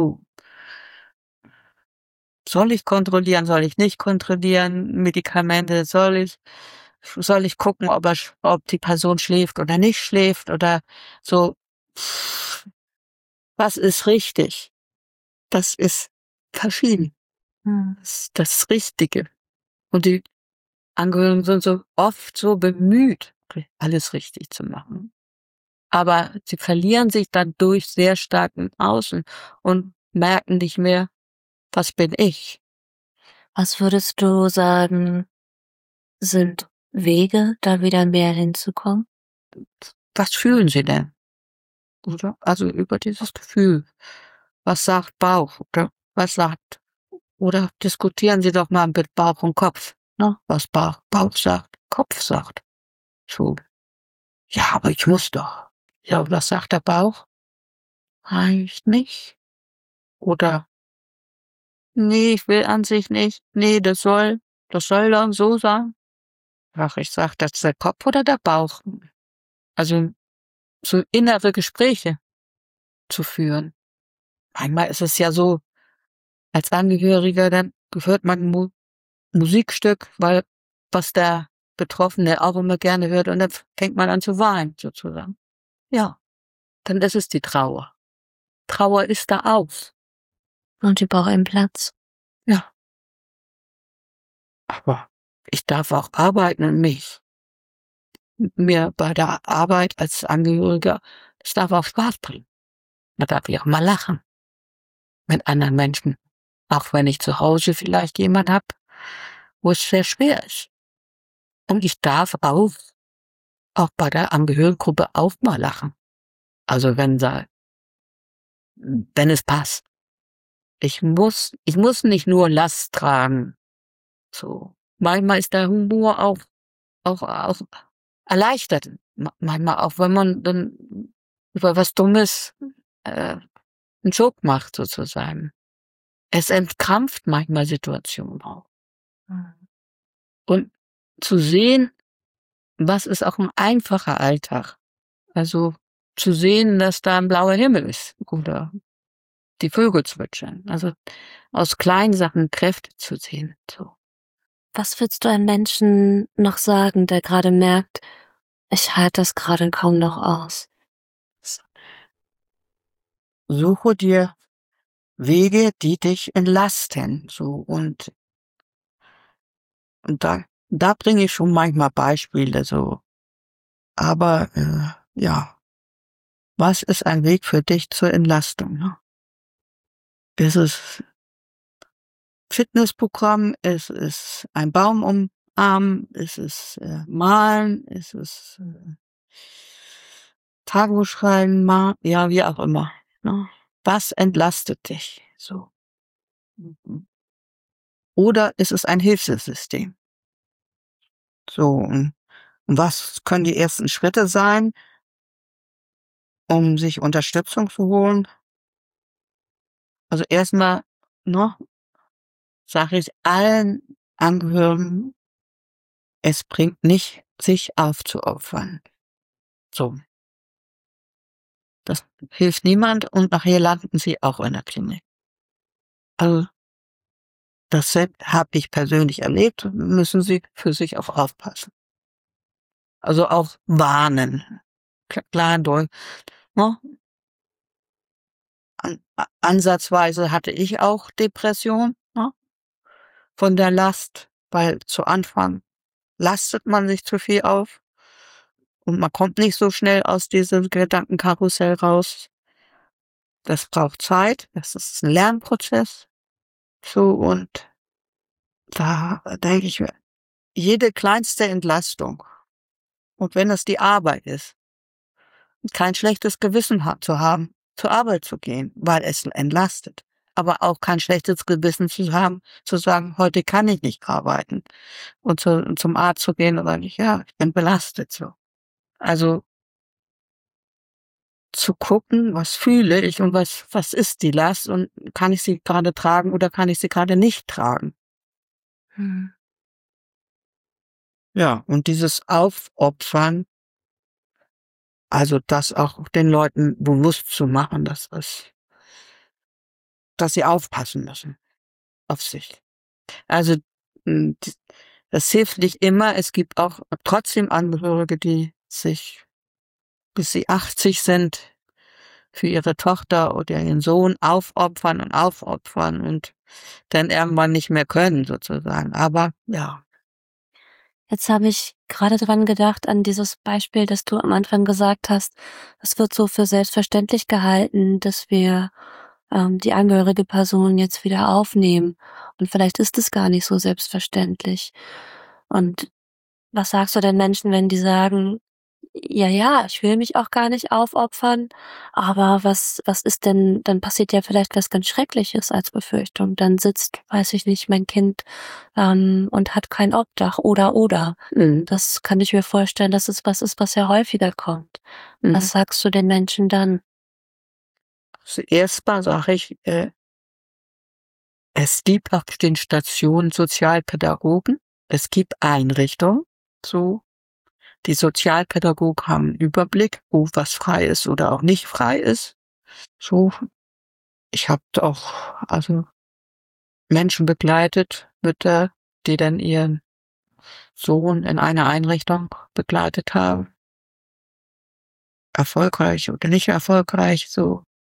soll ich kontrollieren, soll ich nicht kontrollieren? Medikamente, soll ich gucken, ob die Person schläft oder nicht schläft oder so. Was ist richtig? Das ist verschieden. Das ist das Richtige. Und die Angehörigen sind so oft so bemüht, alles richtig zu machen. Aber sie verlieren sich dadurch sehr stark im Außen und merken nicht mehr, was bin ich? Was würdest du sagen, sind Wege, da wieder mehr hinzukommen? Was fühlen sie denn? Oder? Also über dieses Gefühl. Was sagt Bauch? Oder was sagt Oder diskutieren Sie doch mal mit Bauch und Kopf, ne? Was Bauch sagt, Kopf sagt. So, ja, aber ich muss doch. Ja, was sagt der Bauch? Reicht nicht. Oder, nee, ich will an sich nicht. Nee, das soll dann so sein. Ach, ich sag, das ist der Kopf oder der Bauch. Also, so innere Gespräche zu führen. Manchmal ist es ja so, als Angehöriger, dann hört man ein Musikstück, weil was der Betroffene auch immer gerne hört, und dann fängt man an zu weinen, sozusagen. Ja, dann ist es die Trauer. Trauer ist da aus. Und die braucht einen Platz. Ja. Aber ich darf auch arbeiten und mir bei der Arbeit als Angehöriger, es darf auch Spaß bringen. Man darf ja auch mal lachen mit anderen Menschen. Auch wenn ich zu Hause vielleicht jemand habe, wo es sehr schwer ist. Und ich darf auch bei der Angehörigengruppe auch mal lachen. Also wenn es passt. Ich muss nicht nur Last tragen. So. Manchmal ist der Humor auch erleichtert. Manchmal auch, wenn man dann über was Dummes einen Joke macht, sozusagen. Es entkrampft manchmal Situationen auch. Und zu sehen, was ist auch ein einfacher Alltag. Also zu sehen, dass da ein blauer Himmel ist oder die Vögel zwitschern. Also aus kleinen Sachen Kräfte zu sehen. So. Was würdest du einem Menschen noch sagen, der gerade merkt, ich halte das gerade kaum noch aus? Suche dir Wege, die dich entlasten. So, und da bringe ich schon manchmal Beispiele so. Aber ja, was ist ein Weg für dich zur Entlastung? Ne? Ist es Fitnessprogramm? Ist es ein Baum umarmen? Ist es malen? Ist es Tagebuch schreiben? Ja, wie auch immer. Ne? Was entlastet dich? So. Oder ist es ein Hilfssystem? So, und was können die ersten Schritte sein, um sich Unterstützung zu holen? Also erstmal, ne, sage ich allen Angehörigen, es bringt nicht, sich aufzuopfern. So. Das hilft niemand und nachher landen sie auch in der Klinik. Also, das habe ich persönlich erlebt, müssen sie für sich auch aufpassen. Also auch warnen. Klar, ne? Ansatzweise hatte ich auch Depression, ne? Von der Last, weil zu Anfang lastet man sich zu viel auf und man kommt nicht so schnell aus diesem Gedankenkarussell raus. Das braucht Zeit, das ist ein Lernprozess. So, und da denke ich mir, jede kleinste Entlastung, und wenn es die Arbeit ist, kein schlechtes Gewissen zu haben, zur Arbeit zu gehen, weil es entlastet. Aber auch kein schlechtes Gewissen zu haben, zu sagen, heute kann ich nicht arbeiten. Und zum Arzt zu gehen und sagen, ja, ich bin belastet, so. Also, zu gucken, was fühle ich und was ist die Last und kann ich sie gerade tragen oder kann ich sie gerade nicht tragen? Hm. Ja, und dieses Aufopfern, also das auch den Leuten bewusst zu machen, dass sie aufpassen müssen auf sich. Also das hilft nicht immer. Es gibt auch trotzdem Angehörige, die sich, bis sie 80 sind, für ihre Tochter oder ihren Sohn aufopfern und dann irgendwann nicht mehr können, sozusagen. Aber ja. Jetzt habe ich gerade dran gedacht, an dieses Beispiel, das du am Anfang gesagt hast. Es wird so für selbstverständlich gehalten, dass wir die angehörige Person jetzt wieder aufnehmen. Und vielleicht ist es gar nicht so selbstverständlich. Und was sagst du den Menschen, wenn die sagen, ja, ich will mich auch gar nicht aufopfern, aber was ist denn, dann passiert ja vielleicht was ganz Schreckliches als Befürchtung. Dann sitzt, weiß ich nicht, mein Kind und hat kein Obdach oder. Mhm. Das kann ich mir vorstellen, dass es was ist, was ja häufiger kommt. Mhm. Was sagst du den Menschen dann? Zuerst mal sage ich, es gibt auf den Stationen Sozialpädagogen, es gibt Einrichtungen, so. Die Sozialpädagogen haben einen Überblick, wo was frei ist oder auch nicht frei ist. So, ich habe auch Menschen begleitet, Mütter, die dann ihren Sohn in einer Einrichtung begleitet haben. Erfolgreich oder nicht erfolgreich, so,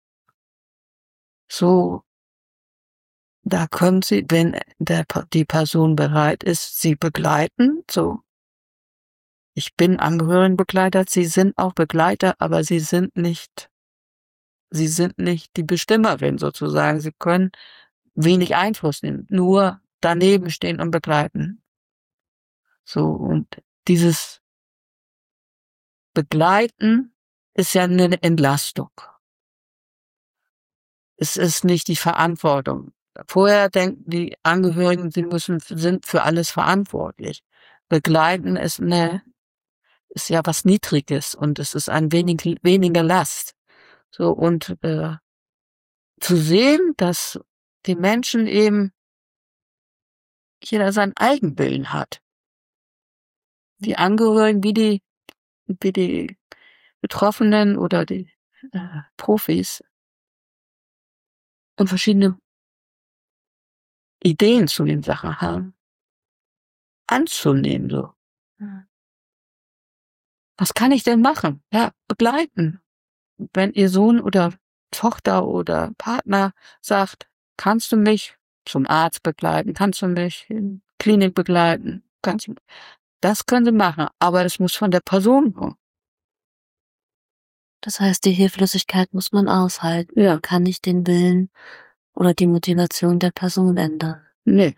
da können sie, wenn die Person bereit ist, sie begleiten, so. Ich bin Angehörigenbegleiter, sie sind auch Begleiter, aber sie sind nicht die Bestimmerin sozusagen. Sie können wenig Einfluss nehmen, nur daneben stehen und begleiten. So, und dieses Begleiten ist ja eine Entlastung. Es ist nicht die Verantwortung. Vorher denken die Angehörigen, sind für alles verantwortlich. Begleiten ist ja was Niedriges und es ist weniger Last. So, und zu sehen, dass die Menschen eben jeder seinen Eigenwillen hat. Die Angehörigen wie die Betroffenen oder die Profis und verschiedene Ideen zu den Sachen haben, anzunehmen, so. Mhm. Was kann ich denn machen? Ja, begleiten. Wenn ihr Sohn oder Tochter oder Partner sagt, kannst du mich zum Arzt begleiten, kannst du mich in Klinik begleiten, das können sie machen, aber das muss von der Person kommen. Das heißt, die Hilflosigkeit muss man aushalten. Ja. Man kann nicht den Willen oder die Motivation der Person ändern. Nee.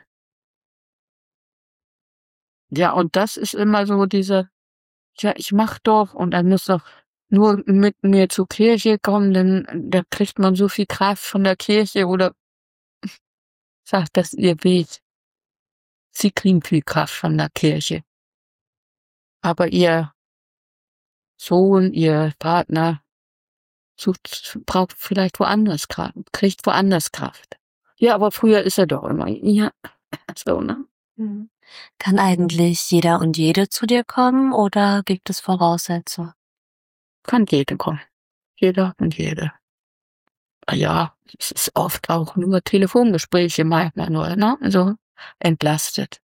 Ja, und das ist immer so ja, ich mach doch und er muss doch nur mit mir zur Kirche kommen, denn da kriegt man so viel Kraft von der Kirche oder sagt das ihr Weg. Sie kriegen viel Kraft von der Kirche. Aber ihr Sohn, ihr Partner braucht vielleicht woanders Kraft, kriegt woanders Kraft. Ja, aber früher ist er doch immer, ja, so, ne? Mhm. Kann eigentlich jeder und jede zu dir kommen oder gibt es Voraussetzungen? Kann jeder kommen. Jeder und jede. Ja, es ist oft auch nur Telefongespräche manchmal nur, ne? Also entlastet.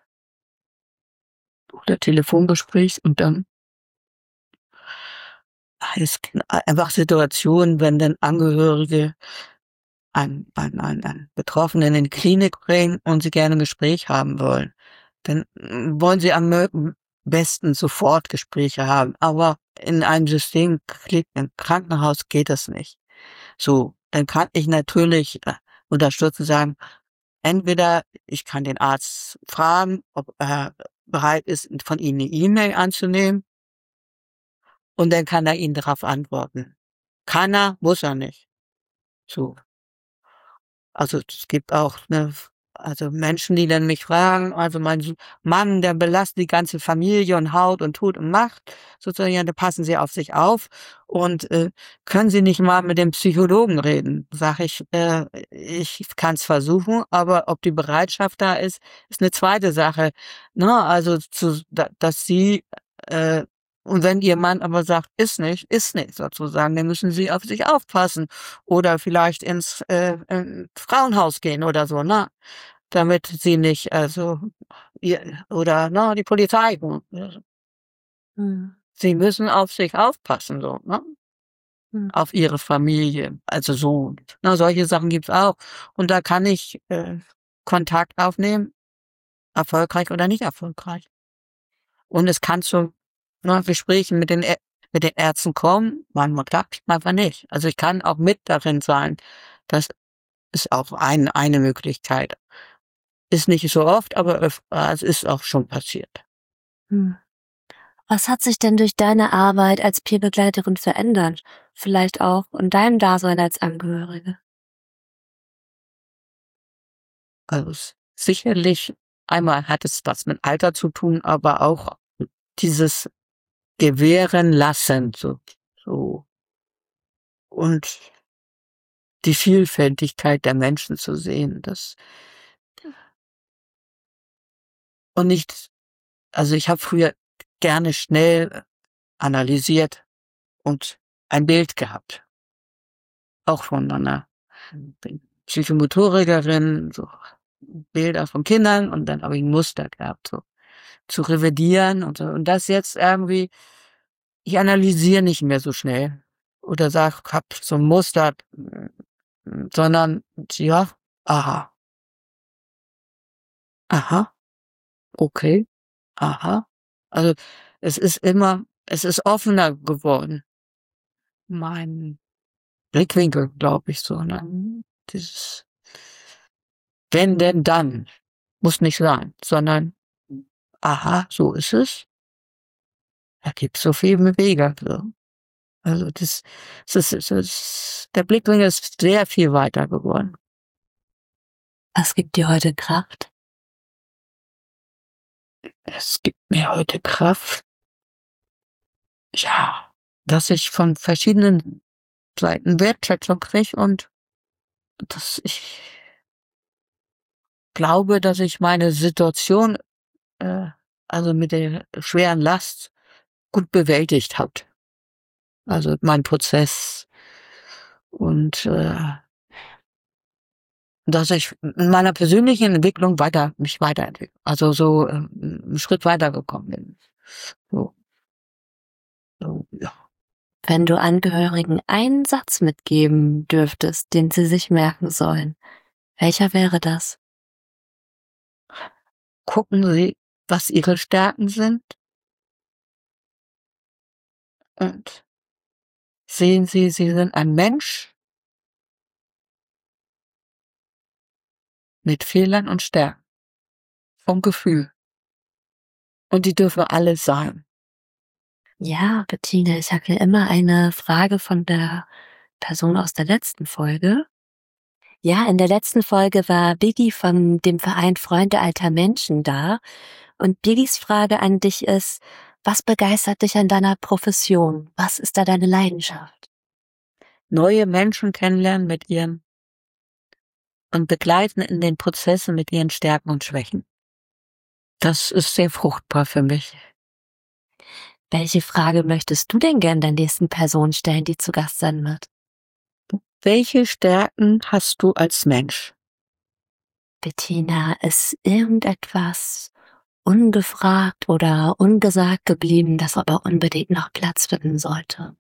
Oder Telefongespräch und dann es einfach Situationen, wenn dann Angehörige einen Betroffenen in die Klinik bringen und sie gerne ein Gespräch haben wollen. Dann wollen sie am besten sofort Gespräche haben. Aber in einem System, im Krankenhaus geht das nicht. So, dann kann ich natürlich unterstützen, sagen, entweder ich kann den Arzt fragen, ob er bereit ist, von Ihnen eine E-Mail anzunehmen, und dann kann er Ihnen darauf antworten. Kann er, muss er nicht. So. Also es gibt auch Menschen, die dann mich fragen, also mein Mann, der belastet die ganze Familie und haut und tut und macht, sozusagen, ja, da passen Sie auf sich auf und können Sie nicht mal mit dem Psychologen reden? Sag ich kann es versuchen, aber ob die Bereitschaft da ist eine zweite Sache. Ne? Also dass Sie und wenn Ihr Mann aber sagt, ist nicht sozusagen, dann müssen Sie auf sich aufpassen oder vielleicht ins Frauenhaus gehen oder so, ne? Damit sie nicht, die Polizei. Mhm. Sie müssen auf sich aufpassen, so, ne? Mhm. Auf ihre Familie, also so. Na, solche Sachen gibt's auch. Und da kann ich Kontakt aufnehmen, erfolgreich oder nicht erfolgreich. Und es kann zu Gesprächen mit den Ärzten kommen, manchmal klappt, manchmal nicht. Also ich kann auch mit darin sein. Das ist auch eine Möglichkeit. Ist nicht so oft, aber es ist auch schon passiert. Mhm. Was hat sich denn durch deine Arbeit als Peerbegleiterin verändert? Vielleicht auch in deinem Dasein als Angehörige? Also sicherlich, einmal hat es was mit Alter zu tun, aber auch dieses Gewähren lassen, so und die Vielfältigkeit der Menschen zu sehen, das und nicht, also ich habe früher gerne schnell analysiert und ein Bild gehabt, auch von einer Psychomotorikerin, so Bilder von Kindern, und dann habe ich ein Muster gehabt, so zu revidieren und so. Und das jetzt irgendwie, ich analysiere nicht mehr so schnell oder sag, hab so ein Muster, sondern ja, aha, aha, okay, aha. Also es ist offener geworden, mein Blickwinkel, glaube ich, so, ne? Dieses wenn denn dann, muss nicht sein, sondern aha, so ist es. Da gibt's so viel Wege, so. Also der Blickwinkel ist sehr viel weiter geworden. Was gibt dir heute Kraft? Es gibt mir heute Kraft, ja, dass ich von verschiedenen Seiten Wertschätzung kriege und dass ich glaube, dass ich meine Situation, äh, also mit der schweren Last gut bewältigt habe. Also mein Prozess und dass ich in meiner persönlichen Entwicklung mich weiterentwickle. Also so einen Schritt weitergekommen bin. So, ja. Wenn du Angehörigen einen Satz mitgeben dürftest, den sie sich merken sollen, welcher wäre das? Gucken Sie, was Ihre Stärken sind und sehen Sie, Sie sind ein Mensch mit Fehlern und Stärken vom Gefühl. Und die dürfen alle sein. Ja, Bettina, ich habe hier immer eine Frage von der Person aus der letzten Folge. Ja, in der letzten Folge war Biggie von dem Verein Freunde alter Menschen da. Und Biggies Frage an dich ist, was begeistert dich an deiner Profession? Was ist da deine Leidenschaft? Neue Menschen kennenlernen und begleiten in den Prozessen mit ihren Stärken und Schwächen. Das ist sehr fruchtbar für mich. Welche Frage möchtest du denn gern der nächsten Person stellen, die zu Gast sein wird? Welche Stärken hast du als Mensch? Bettina, ist irgendetwas ungefragt oder ungesagt geblieben, das aber unbedingt noch Platz finden sollte?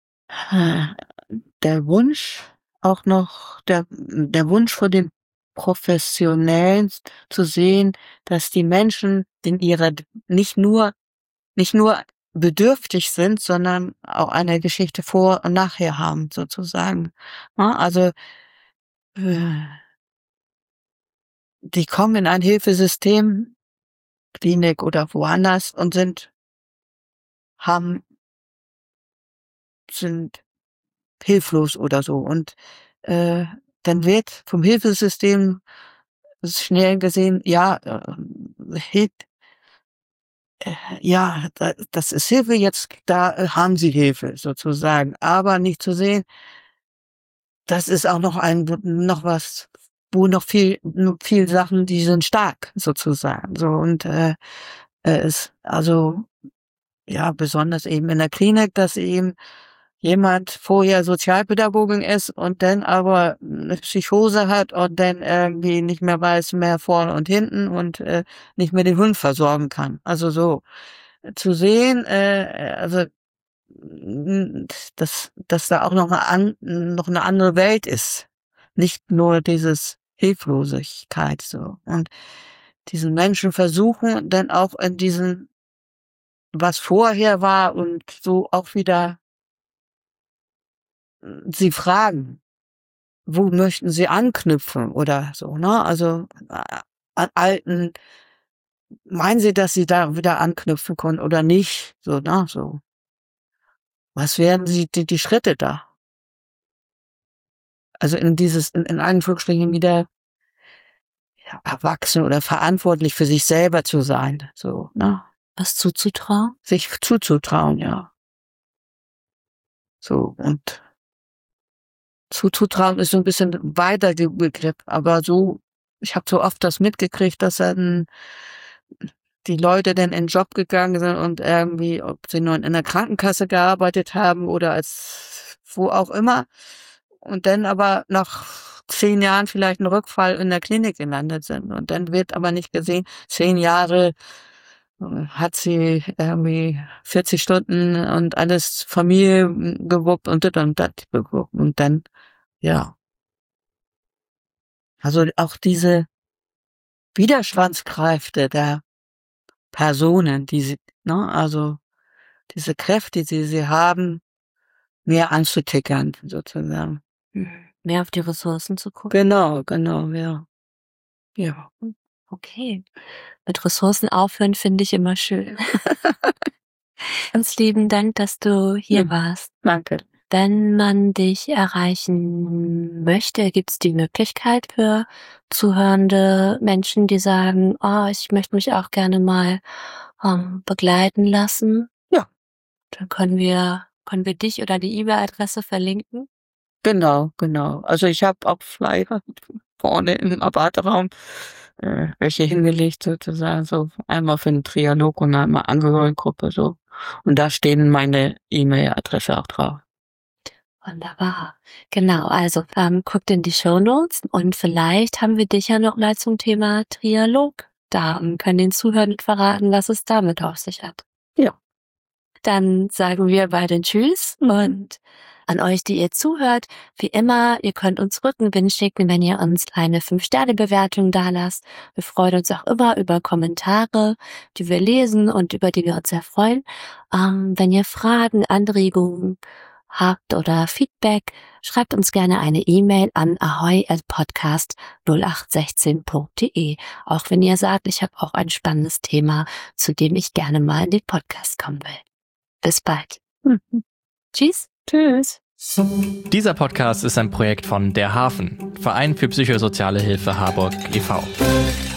Der Wunsch auch noch, der Wunsch vor dem Professionellen zu sehen, dass die Menschen in ihrer nicht nur bedürftig sind, sondern auch eine Geschichte vor und nachher haben, sozusagen. Ja, also die kommen in ein Hilfesystem, Klinik oder woanders und haben sind hilflos oder so. Und dann wird vom Hilfesystem schnell gesehen, ja, ja, das ist Hilfe, jetzt da haben Sie Hilfe sozusagen. Aber nicht zu sehen, das ist auch noch was, wo noch viel Sachen, die sind stark sozusagen. So und ist also ja besonders eben in der Klinik, dass eben jemand vorher Sozialpädagogin ist und dann aber eine Psychose hat und dann irgendwie nicht mehr weiß mehr vorne und hinten und nicht mehr den Hund versorgen kann. Also so zu sehen, also dass da auch noch eine andere Welt ist, nicht nur dieses Hilflosigkeit so und diesen Menschen versuchen dann auch in diesen was vorher war und so auch wieder sie fragen, wo möchten sie anknüpfen oder so, ne? Also an alten meinen Sie, dass Sie da wieder anknüpfen können oder nicht? So, ne, so. Was wären die Schritte da? Also in Anführungsstrichen wieder erwachsen oder verantwortlich für sich selber zu sein, so, ne? Was zuzutrauen? Sich zuzutrauen, ja. So, und zuzutrauen ist so ein bisschen weiter der Begriff, aber so, ich habe so oft das mitgekriegt, dass dann die Leute dann in den Job gegangen sind und irgendwie, ob sie nur in der Krankenkasse gearbeitet haben oder als wo auch immer, und dann aber nach 10 Jahren vielleicht 'n Rückfall in der Klinik gelandet sind. Und dann wird aber nicht gesehen, 10 Jahre hat sie irgendwie 40 Stunden und alles Familie gewuppt und dit und dat gewuppt. Und dann, ja. Also auch diese Widerstandskräfte der Personen, die sie, ne, also diese Kräfte, die sie haben, mehr anzutickern, sozusagen. Mehr auf die Ressourcen zu gucken. Genau, ja. Ja. Okay. Mit Ressourcen aufhören finde ich immer schön. Ganz lieben Dank, dass du hier warst. Danke. Wenn man dich erreichen möchte, gibt es die Möglichkeit für zuhörende Menschen, die sagen, oh, ich möchte mich auch gerne mal begleiten lassen. Ja. Dann können wir dich oder die E-Mail-Adresse verlinken. Genau. Also ich habe auch Flyer vorne im Warteraum, welche hingelegt sozusagen, so einmal für den Trialog und einmal Angehörigengruppe so. Und da stehen meine E-Mail-Adresse auch drauf. Wunderbar. Genau, also guckt in die Shownotes und vielleicht haben wir dich ja noch mal zum Thema Trialog da und können den Zuhörern verraten, was es damit auf sich hat. Ja. Dann sagen wir beide Tschüss und an euch, die ihr zuhört, wie immer, ihr könnt uns Rückenwind schicken, wenn ihr uns eine 5-Sterne-Bewertung dalasst. Wir freuen uns auch immer über Kommentare, die wir lesen und über die wir uns sehr freuen. Wenn ihr Fragen, Anregungen habt oder Feedback, schreibt uns gerne eine E-Mail an ahoi@podcast0816.de. Auch wenn ihr sagt, ich habe auch ein spannendes Thema, zu dem ich gerne mal in den Podcast kommen will. Bis bald. Tschüss. Tschüss. Dieser Podcast ist ein Projekt von Der Hafen, Verein für psychosoziale Hilfe Harburg e.V.